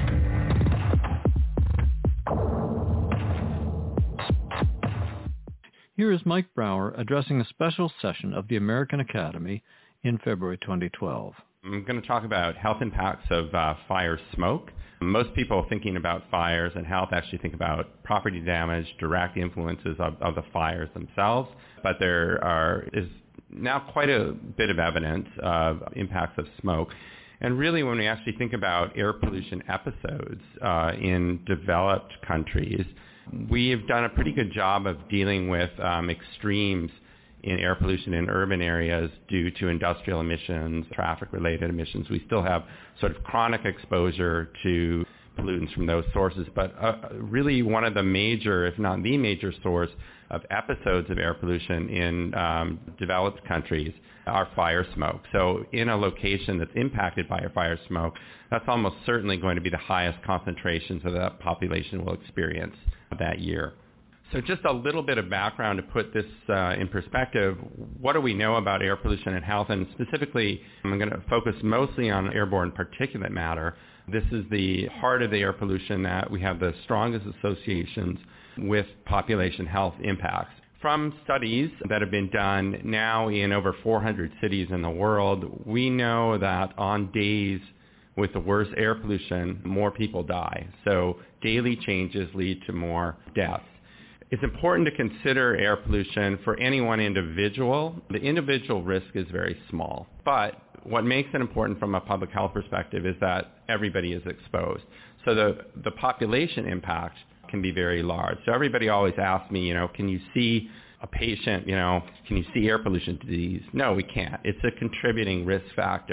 Here is Mike Brower addressing a special session of the American Academy in February twenty twelve. I'm going to talk about health impacts of uh, fire smoke. Most people thinking about fires and health actually think about property damage, direct influences of, of the fires themselves, but there are is now quite a bit of evidence of impacts of smoke. And really, when we actually think about air pollution episodes uh, in developed countries, we have done a pretty good job of dealing with um, extremes in air pollution in urban areas due to industrial emissions, traffic-related emissions. We still have sort of chronic exposure to pollutants from those sources, but uh, really one of the major, if not the major source of episodes of air pollution in um, developed countries are fire smoke. So in a location that's impacted by a fire smoke, that's almost certainly going to be the highest concentrations that that population will experience that year. So just a little bit of background to put this uh, in perspective. What do we know about air pollution and health? And specifically, I'm going to focus mostly on airborne particulate matter. This is the heart of the air pollution that we have the strongest associations with population health impacts. From studies that have been done now in over four hundred cities in the world, we know that on days with the worst air pollution, more people die. So daily changes lead to more deaths. It's important to consider air pollution for any one individual. The individual risk is very small, but what makes it important from a public health perspective is that everybody is exposed. So the, the population impact can be very large. So everybody always asks me, you know, can you see a patient, you know, can you see air pollution disease? No, we can't. It's a contributing risk factor.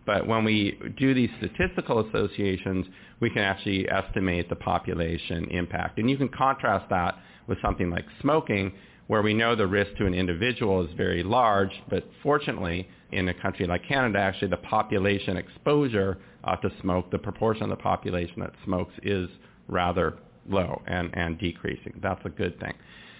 But when we do these statistical associations, we can actually estimate the population impact. And you can contrast that with something like smoking, where we know the risk to an individual is very large, but fortunately, in a country like Canada, actually the population exposure uh, to smoke, the proportion of the population that smokes is rather low and, and decreasing. That's a good thing.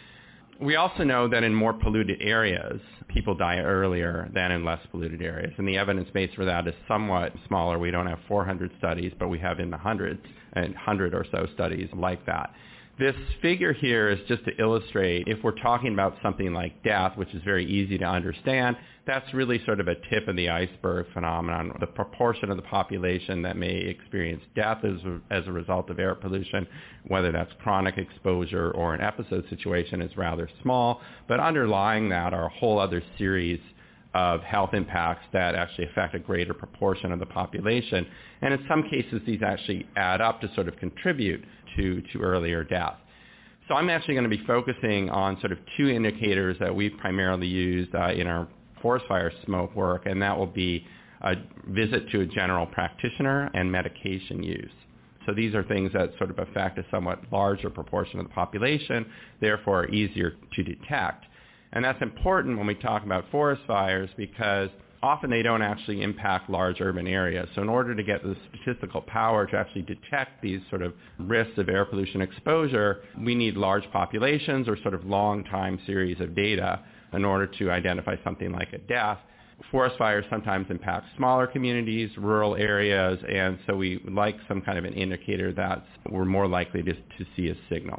We also know that in more polluted areas, people die earlier than in less polluted areas, and the evidence base for that is somewhat smaller. We don't have four hundred studies, but we have in the hundreds, and one hundred or so studies like that. This figure here is just to illustrate, if we're talking about something like death, which is very easy to understand, that's really sort of a tip of the iceberg phenomenon. The proportion of the population that may experience death as a, as a result of air pollution, whether that's chronic exposure or an episode situation, is rather small. But underlying that are a whole other series of health impacts that actually affect a greater proportion of the population. And in some cases, these actually add up to sort of contribute to, to earlier death. So I'm actually going to be focusing on sort of two indicators that we've primarily used uh, in our forest fire smoke work, and that will be a visit to a general practitioner and medication use. So these are things that sort of affect a somewhat larger proportion of the population, therefore are easier to detect. And that's important when we talk about forest fires because often they don't actually impact large urban areas. So in order to get the statistical power to actually detect these sort of risks of air pollution exposure, we need large populations or sort of long time series of data in order to identify something like a death. Forest fires sometimes impact smaller communities, rural areas, and so we would like some kind of an indicator that we're more likely to, to see a signal.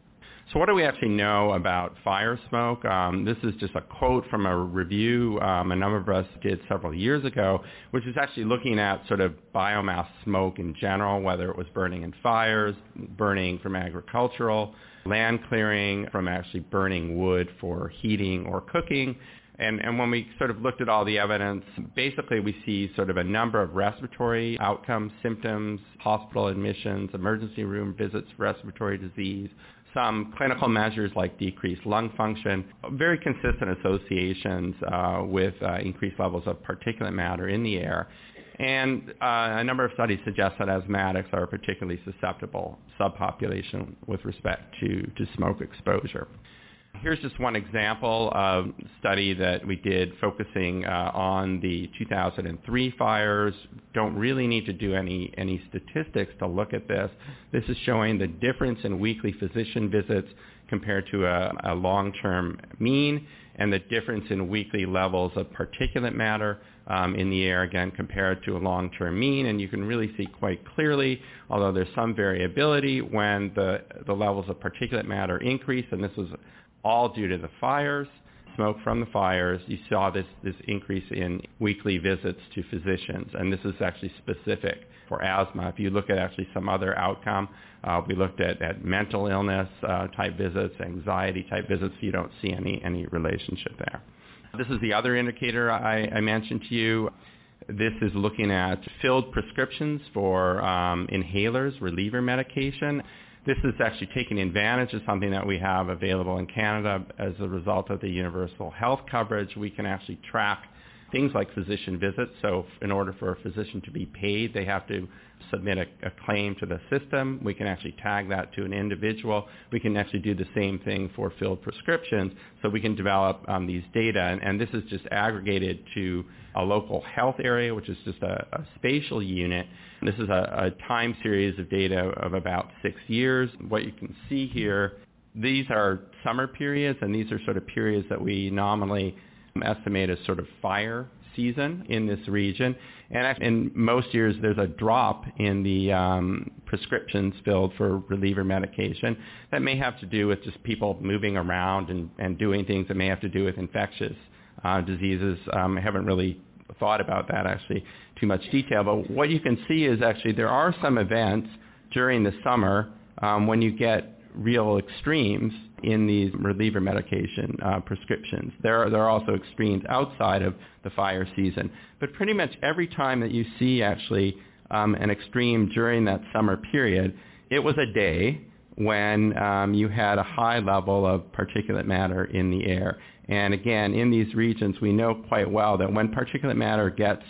So what do we actually know about fire smoke? Um, this is just a quote from a review um, a number of us did several years ago, which is actually looking at sort of biomass smoke in general, whether it was burning in fires, burning from agricultural, land clearing, from actually burning wood for heating or cooking. And, and when we sort of looked at all the evidence, basically we see sort of a number of respiratory outcomes, symptoms, hospital admissions, emergency room visits for respiratory disease, some clinical measures like decreased lung function, very consistent associations uh, with uh, increased levels of particulate matter in the air. And uh, a number of studies suggest that asthmatics are a particularly susceptible subpopulation with respect to, to smoke exposure. Here's just one example of a study that we did focusing uh, on the two thousand three fires. Don't really need to do any, any statistics to look at this. This is showing the difference in weekly physician visits compared to a, a long-term mean, and the difference in weekly levels of particulate matter um, in the air, again, compared to a long-term mean. And you can really see quite clearly, although there's some variability, when the, the levels of particulate matter increase, and this was all due to the fires, smoke from the fires, you saw this, this increase in weekly visits to physicians. And this is actually specific for asthma. If you look at actually some other outcome, uh, we looked at, at mental illness uh, type visits, anxiety type visits, you don't see any, any relationship there. This is the other indicator I, I mentioned to you. This is looking at filled prescriptions for um, inhalers, reliever medication. This is actually taking advantage of something that we have available in Canada as a result of the universal health coverage. We can actually track things like physician visits. So in order for a physician to be paid, they have to submit a, a claim to the system. We can actually tag that to an individual. We can actually do the same thing for filled prescriptions. So we can develop um, these data. And, and this is just aggregated to a local health area, which is just a, a spatial unit. This is a, a time series of data of about six years. What you can see here, these are summer periods, and these are sort of periods that we nominally estimate as sort of fire season in this region. And in most years, there's a drop in the um, prescriptions filled for reliever medication. That may have to do with just people moving around and, and doing things that may have to do with infectious uh, diseases. Um, I haven't really thought about that actually too much detail, but what you can see is actually there are some events during the summer um, when you get real extremes in these reliever medication uh, prescriptions. There are, there are also extremes outside of the fire season. But pretty much every time that you see actually um, an extreme during that summer period, it was a day when um, you had a high level of particulate matter in the air. And again, in these regions, we know quite well that when particulate matter gets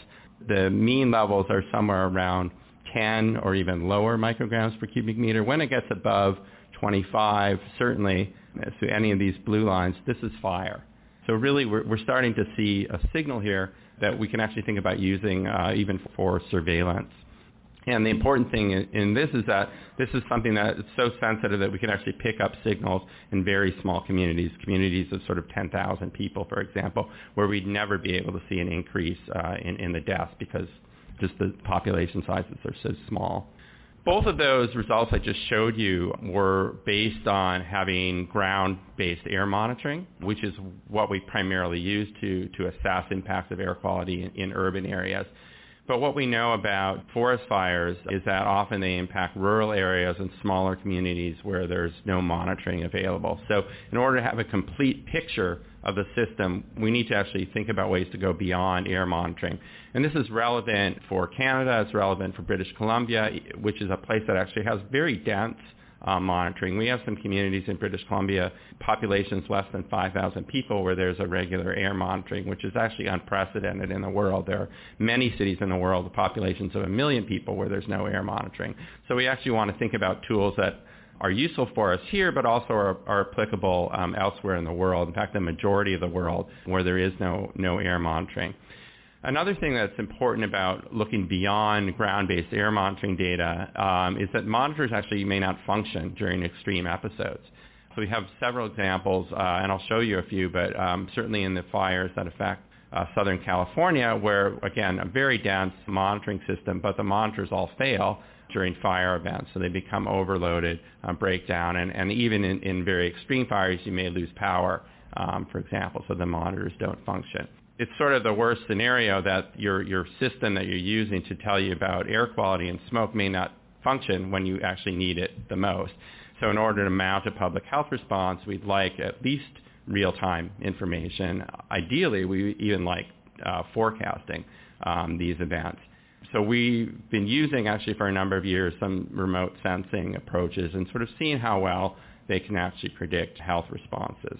the mean levels are somewhere around ten or even lower micrograms per cubic meter. When it gets above twenty-five, certainly, so any of these blue lines, this is fire. So really we're, we're starting to see a signal here that we can actually think about using uh, even for surveillance. And the important thing in, in this is that this is something that is so sensitive that we can actually pick up signals in very small communities, communities of sort of ten thousand people, for example, where we'd never be able to see an increase uh, in, in the deaths because just the population sizes are so small. Both of those results I just showed you were based on having ground-based air monitoring, which is what we primarily use to, to assess impacts of air quality in, in urban areas. But what we know about forest fires is that often they impact rural areas and smaller communities where there's no monitoring available. So in order to have a complete picture of the system, we need to actually think about ways to go beyond air monitoring. And this is relevant for Canada, it's relevant for British Columbia, which is a place that actually has very dense Uh, monitoring. We have some communities in British Columbia, populations less than five thousand people, where there's a regular air monitoring, which is actually unprecedented in the world. There are many cities in the world with populations of a million people where there's no air monitoring. So we actually want to think about tools that are useful for us here, but also are, are applicable um, elsewhere in the world. In fact, the majority of the world where there is no, no air monitoring. Another thing that's important about looking beyond ground-based air monitoring data um, is that monitors actually may not function during extreme episodes. So we have several examples, uh, and I'll show you a few, but um, certainly in the fires that affect uh, Southern California, where, again, a very dense monitoring system, but the monitors all fail during fire events, so they become overloaded, uh, break down, and, and even in, in very extreme fires, you may lose power, um, for example, so the monitors don't function. It's sort of the worst scenario that your, your system that you're using to tell you about air quality and smoke may not function when you actually need it the most. So in order to mount a public health response, we'd like at least real-time information. Ideally, we even like uh, forecasting um, these events. So we've been using actually for a number of years some remote sensing approaches and sort of seeing how well they can actually predict health responses.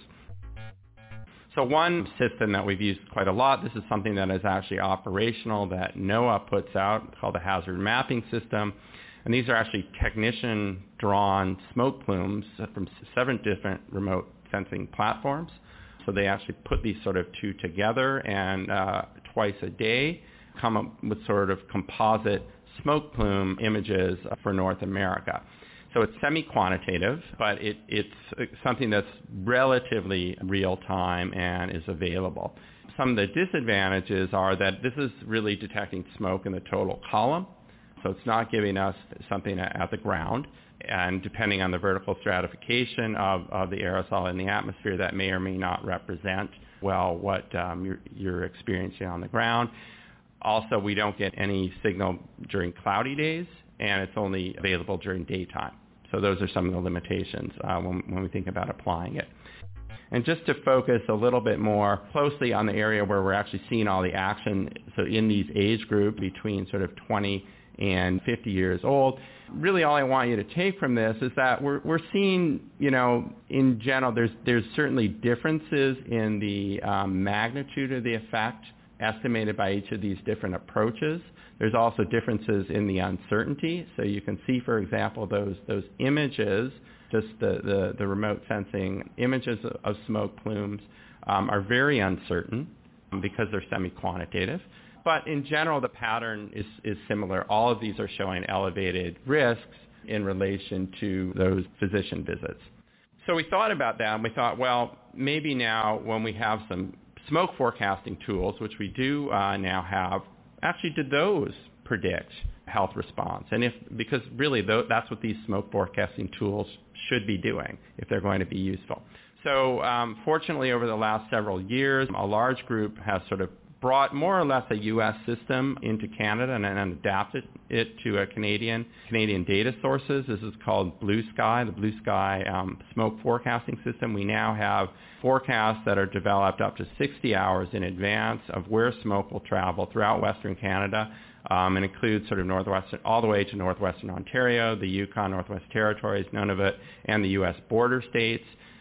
So one system that we've used quite a lot, this is something that is actually operational that NOAA puts out called the Hazard Mapping System. And these are actually technician-drawn smoke plumes from seven different remote sensing platforms. So they actually put these sort of two together and uh, twice a day come up with sort of composite smoke plume images for North America. So it's semi-quantitative, but it, it's something that's relatively real-time and is available. Some of the disadvantages are that this is really detecting smoke in the total column, so it's not giving us something at the ground. And depending on the vertical stratification of, of the aerosol in the atmosphere, that may or may not represent well what um, you're, you're experiencing on the ground. Also, we don't get any signal during cloudy days, and it's only available during daytime. So those are some of the limitations uh, when, when we think about applying it. And just to focus a little bit more closely on the area where we're actually seeing all the action, so in these age groups between sort of twenty and fifty years old, really all I want you to take from this is that we're, we're seeing, you know, in general, there's, there's certainly differences in the um, magnitude of the effect estimated by each of these different approaches. There's also differences in the uncertainty. So you can see, for example, those those images, just the, the, the remote sensing images of, of smoke plumes um, are very uncertain because they're semi-quantitative. But in general, the pattern is, is similar. All of these are showing elevated risks in relation to those physician visits. So we thought about that, and we thought, well, maybe now when we have some smoke forecasting tools, which we do uh, now have, actually did those predict health response? And if, because really th- that's what these smoke forecasting tools should be doing if they're going to be useful. So um, fortunately over the last several years, a large group has sort of brought more or less a U S system into Canada and then adapted it to a Canadian Canadian data sources. This is called Blue Sky, the Blue Sky um, smoke forecasting system. We now have forecasts that are developed up to sixty hours in advance of where smoke will travel throughout Western Canada. Um, and includes sort of northwestern, all the way to northwestern Ontario, the Yukon, Northwest Territories, Nunavut, and the U S border states.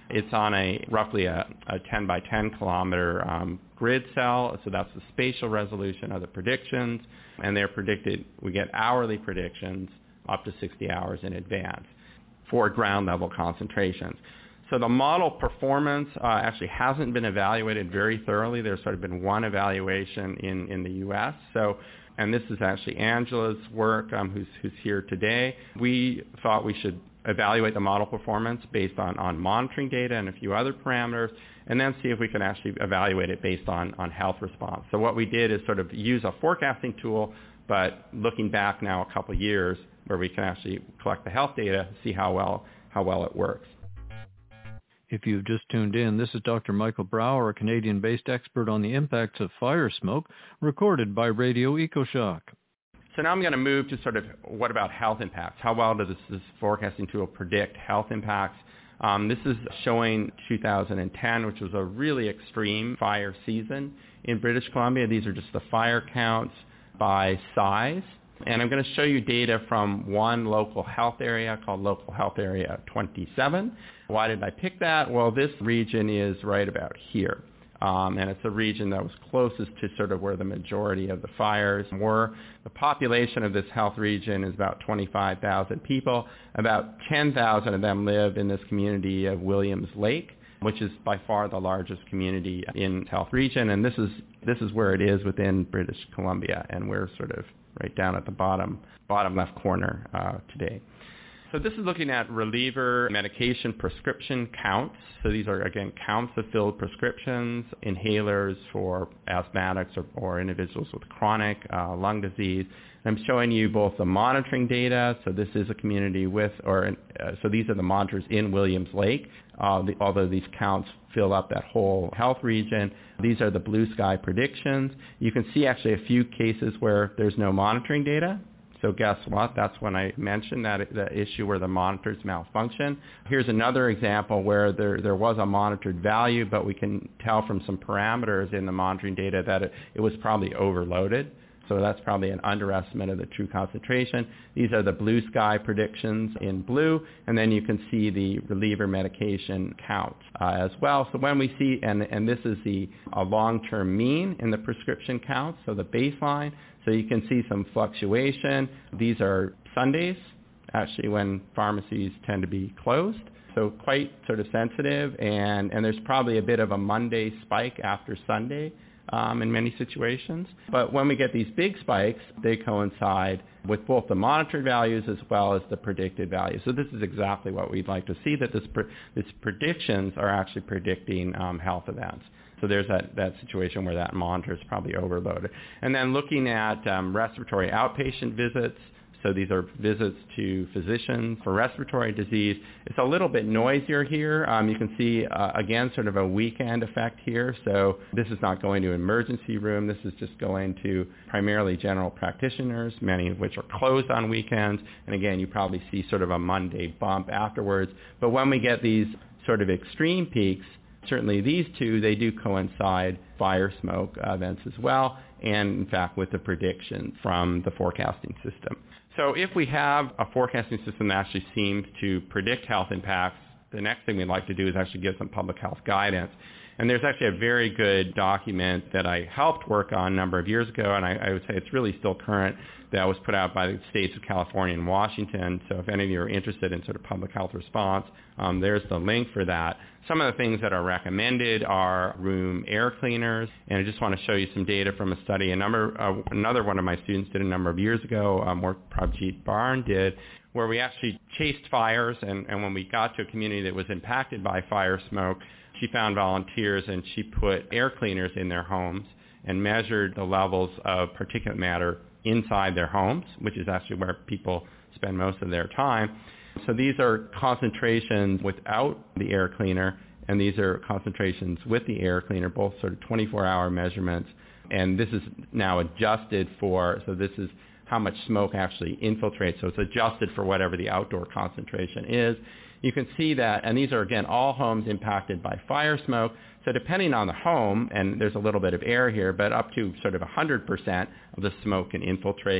It's on a roughly a, a ten by ten kilometer um, grid cell, so that's the spatial resolution of the predictions, and they're predicted, we get hourly predictions up to sixty hours in advance for ground level concentrations. So the model performance uh, actually hasn't been evaluated very thoroughly. There's sort of been one evaluation in, in the U S. So, and this is actually Angela's work, um, who's, who's here today. We thought we should evaluate the model performance based on, on monitoring data and a few other parameters, and then see if we can actually evaluate it based on, on health response. So what we did is sort of use a forecasting tool, but looking back now a couple years where we can actually collect the health data, see how well, how well it works. If you've just tuned in, this is Doctor Michael Brower, a Canadian-based expert on the impacts of fire smoke, recorded by Radio EcoShock. So now I'm going to move to sort of what about health impacts? How well does this, this forecasting tool predict health impacts? Um, this is showing two thousand ten, which was a really extreme fire season in British Columbia. These are just the fire counts by size. And I'm going to show you data from one local health area called Local Health Area twenty-seven. Why did I pick that? Well, this region is right about here. Um, and it's a region that was closest to sort of where the majority of the fires were. The population of this health region is about twenty-five thousand people. About ten thousand of them live in this community of Williams Lake, which is by far the largest community in the health region. And this is, this is where it is within British Columbia, and we're sort of right down at the bottom, bottom left corner uh, today. So this is looking at reliever medication prescription counts. So these are, again, counts of filled prescriptions, inhalers for asthmatics or, or individuals with chronic uh, lung disease. And I'm showing you both the monitoring data. So this is a community with, or uh, so these are the monitors in Williams Lake, uh, the, although these counts fill up that whole health region. These are the blue sky predictions. You can see actually a few cases where there's no monitoring data. So guess what? That's when I mentioned that the issue where the monitors malfunction. Here's another example where there, there was a monitored value, but we can tell from some parameters in the monitoring data that it, it was probably overloaded. So that's probably an underestimate of the true concentration. These are the blue sky predictions in blue, and then you can see the reliever medication count uh, as well. So when we see, and, and this is the a long-term mean in the prescription count, so the baseline. So you can see some fluctuation. These are Sundays, actually, when pharmacies tend to be closed. So quite sort of sensitive, and, and there's probably a bit of a Monday spike after Sunday um, in many situations. But when we get these big spikes, they coincide with both the monitored values as well as the predicted values. So this is exactly what we'd like to see, that this, pre- this predictions are actually predicting um, health events. So there's that, that situation where that monitor is probably overloaded. And then looking at um, respiratory outpatient visits, so these are visits to physicians for respiratory disease. It's a little bit noisier here. Um, you can see, uh, again, sort of a weekend effect here. So this is not going to emergency room. This is just going to primarily general practitioners, many of which are closed on weekends. And again, you probably see sort of a Monday bump afterwards. But when we get these sort of extreme peaks, certainly these two, they do coincide fire smoke events as well, and in fact with the prediction from the forecasting system. So if we have a forecasting system that actually seems to predict health impacts, the next thing we'd like to do is actually give some public health guidance. And there's actually a very good document that I helped work on a number of years ago, and I, I would say it's really still current, that was put out by the states of California and Washington. So if any of you are interested in sort of public health response, um, there's the link for that. Some of the things that are recommended are room air cleaners, and I just want to show you some data from a study a number, uh, another one of my students did a number of years ago, um, work Prabhjeet Barn did, where we actually chased fires, and, and when we got to a community that was impacted by fire smoke, she found volunteers and she put air cleaners in their homes and measured the levels of particulate matter inside their homes, which is actually where people spend most of their time. So these are concentrations without the air cleaner, and these are concentrations with the air cleaner, both sort of twenty-four hour measurements. And this is now adjusted for, so this is how much smoke actually infiltrates. So it's adjusted for whatever the outdoor concentration is. You can see that, and these are, again, all homes impacted by fire smoke. So depending on the home, and there's a little bit of air here, but up to sort of one hundred percent of the smoke can infiltrate.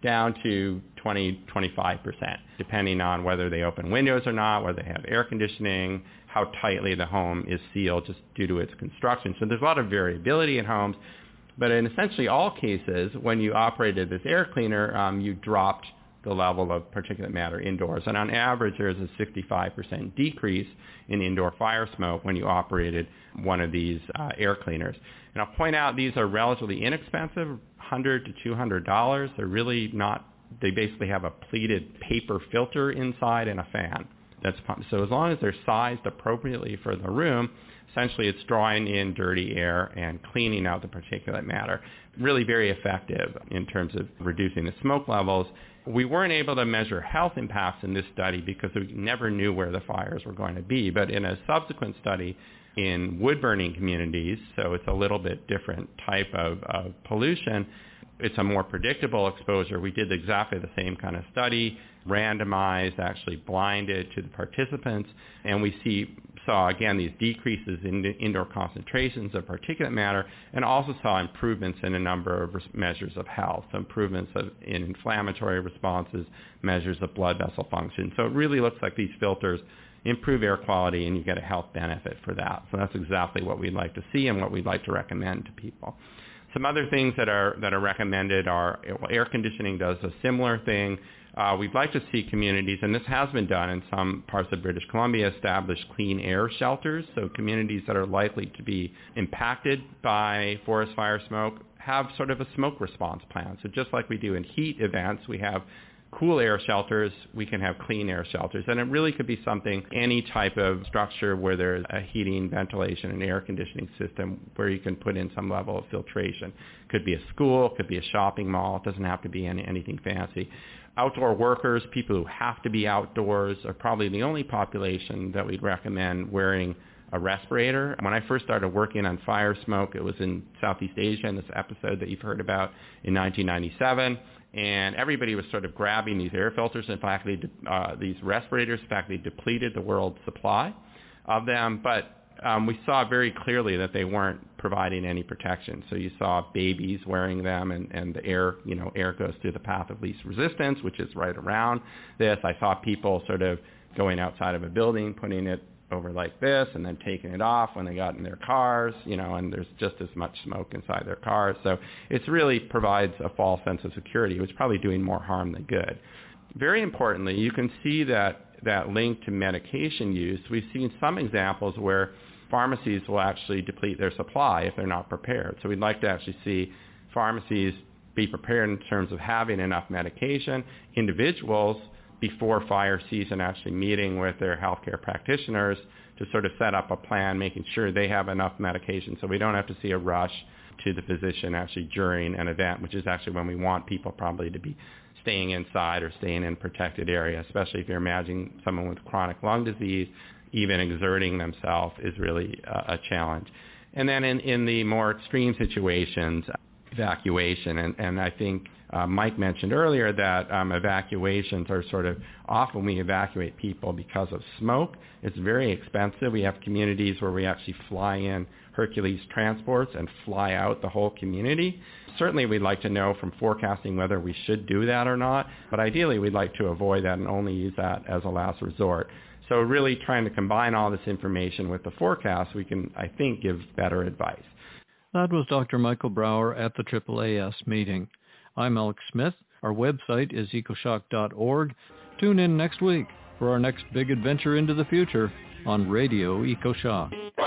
down to twenty, twenty-five percent, depending on whether they open windows or not, whether they have air conditioning, how tightly the home is sealed just due to its construction. So there's a lot of variability in homes. But in essentially all cases, when you operated this air cleaner, um, you dropped the level of particulate matter indoors. And on average, there's a sixty-five percent decrease in indoor fire smoke when you operated one of these uh, air cleaners. And I'll point out these are relatively inexpensive, one hundred to two hundred dollars. They're really not, they basically have a pleated paper filter inside and a fan. That's pumped. So as long as they're sized appropriately for the room, essentially it's drawing in dirty air and cleaning out the particulate matter. Really very effective in terms of reducing the smoke levels. We weren't able to measure health impacts in this study because we never knew where the fires were going to be. But in a subsequent study in wood-burning communities, so it's a little bit different type of, of pollution, it's a more predictable exposure. We did exactly the same kind of study, randomized, actually blinded to the participants, and we see saw, again, these decreases in the indoor concentrations of particulate matter, and also saw improvements in a number of measures of health, so improvements of, in inflammatory responses, measures of blood vessel function. So it really looks like these filters improve air quality, and you get a health benefit for that. So that's exactly what we'd like to see and what we'd like to recommend to people. Some other things that are that are recommended are, well, air conditioning does a similar thing. Uh, we'd like to see communities, and this has been done in some parts of British Columbia, establish clean air shelters. So communities that are likely to be impacted by forest fire smoke have sort of a smoke response plan. So just like we do in heat events, we have cool air shelters, we can have clean air shelters. And it really could be something, any type of structure where there's a heating, ventilation, and air conditioning system where you can put in some level of filtration. Could be a school, could be a shopping mall. It doesn't have to be any, anything fancy. Outdoor workers, people who have to be outdoors, are probably the only population that we'd recommend wearing a respirator. When I first started working on fire smoke, it was in Southeast Asia, in this episode that you've heard about, in nineteen ninety-seven. And everybody was sort of grabbing these air filters. In fact, they, uh, these respirators, in fact, they depleted the world's supply of them. But um, we saw very clearly that they weren't providing any protection. So you saw babies wearing them, and, and the air, you know, air goes through the path of least resistance, which is right around this. I saw people sort of going outside of a building, putting it over like this, and then taking it off when they got in their cars, you know, and there's just as much smoke inside their cars. So it really provides a false sense of security, which is probably doing more harm than good. Very importantly, you can see that, that link to medication use. We've seen some examples where pharmacies will actually deplete their supply if they're not prepared. So we'd like to actually see pharmacies be prepared in terms of having enough medication. Individuals, before fire season, actually meeting with their healthcare practitioners to sort of set up a plan, making sure they have enough medication so we don't have to see a rush to the physician actually during an event, which is actually when we want people probably to be staying inside or staying in a protected area, especially if you're imagining someone with chronic lung disease. Even exerting themselves is really a, a challenge. And then in, in the more extreme situations, evacuation, and, and I think Uh, Mike mentioned earlier that um, evacuations are sort of, often we evacuate people because of smoke. It's very expensive. We have communities where we actually fly in Hercules transports and fly out the whole community. Certainly we'd like to know from forecasting whether we should do that or not, but ideally we'd like to avoid that and only use that as a last resort. So really trying to combine all this information with the forecast, we can, I think, give better advice. That was Doctor Michael Brower at the triple A S meeting. I'm Alex Smith. Our website is ecoshock dot org. Tune in next week for our next big adventure into the future on Radio EcoShock.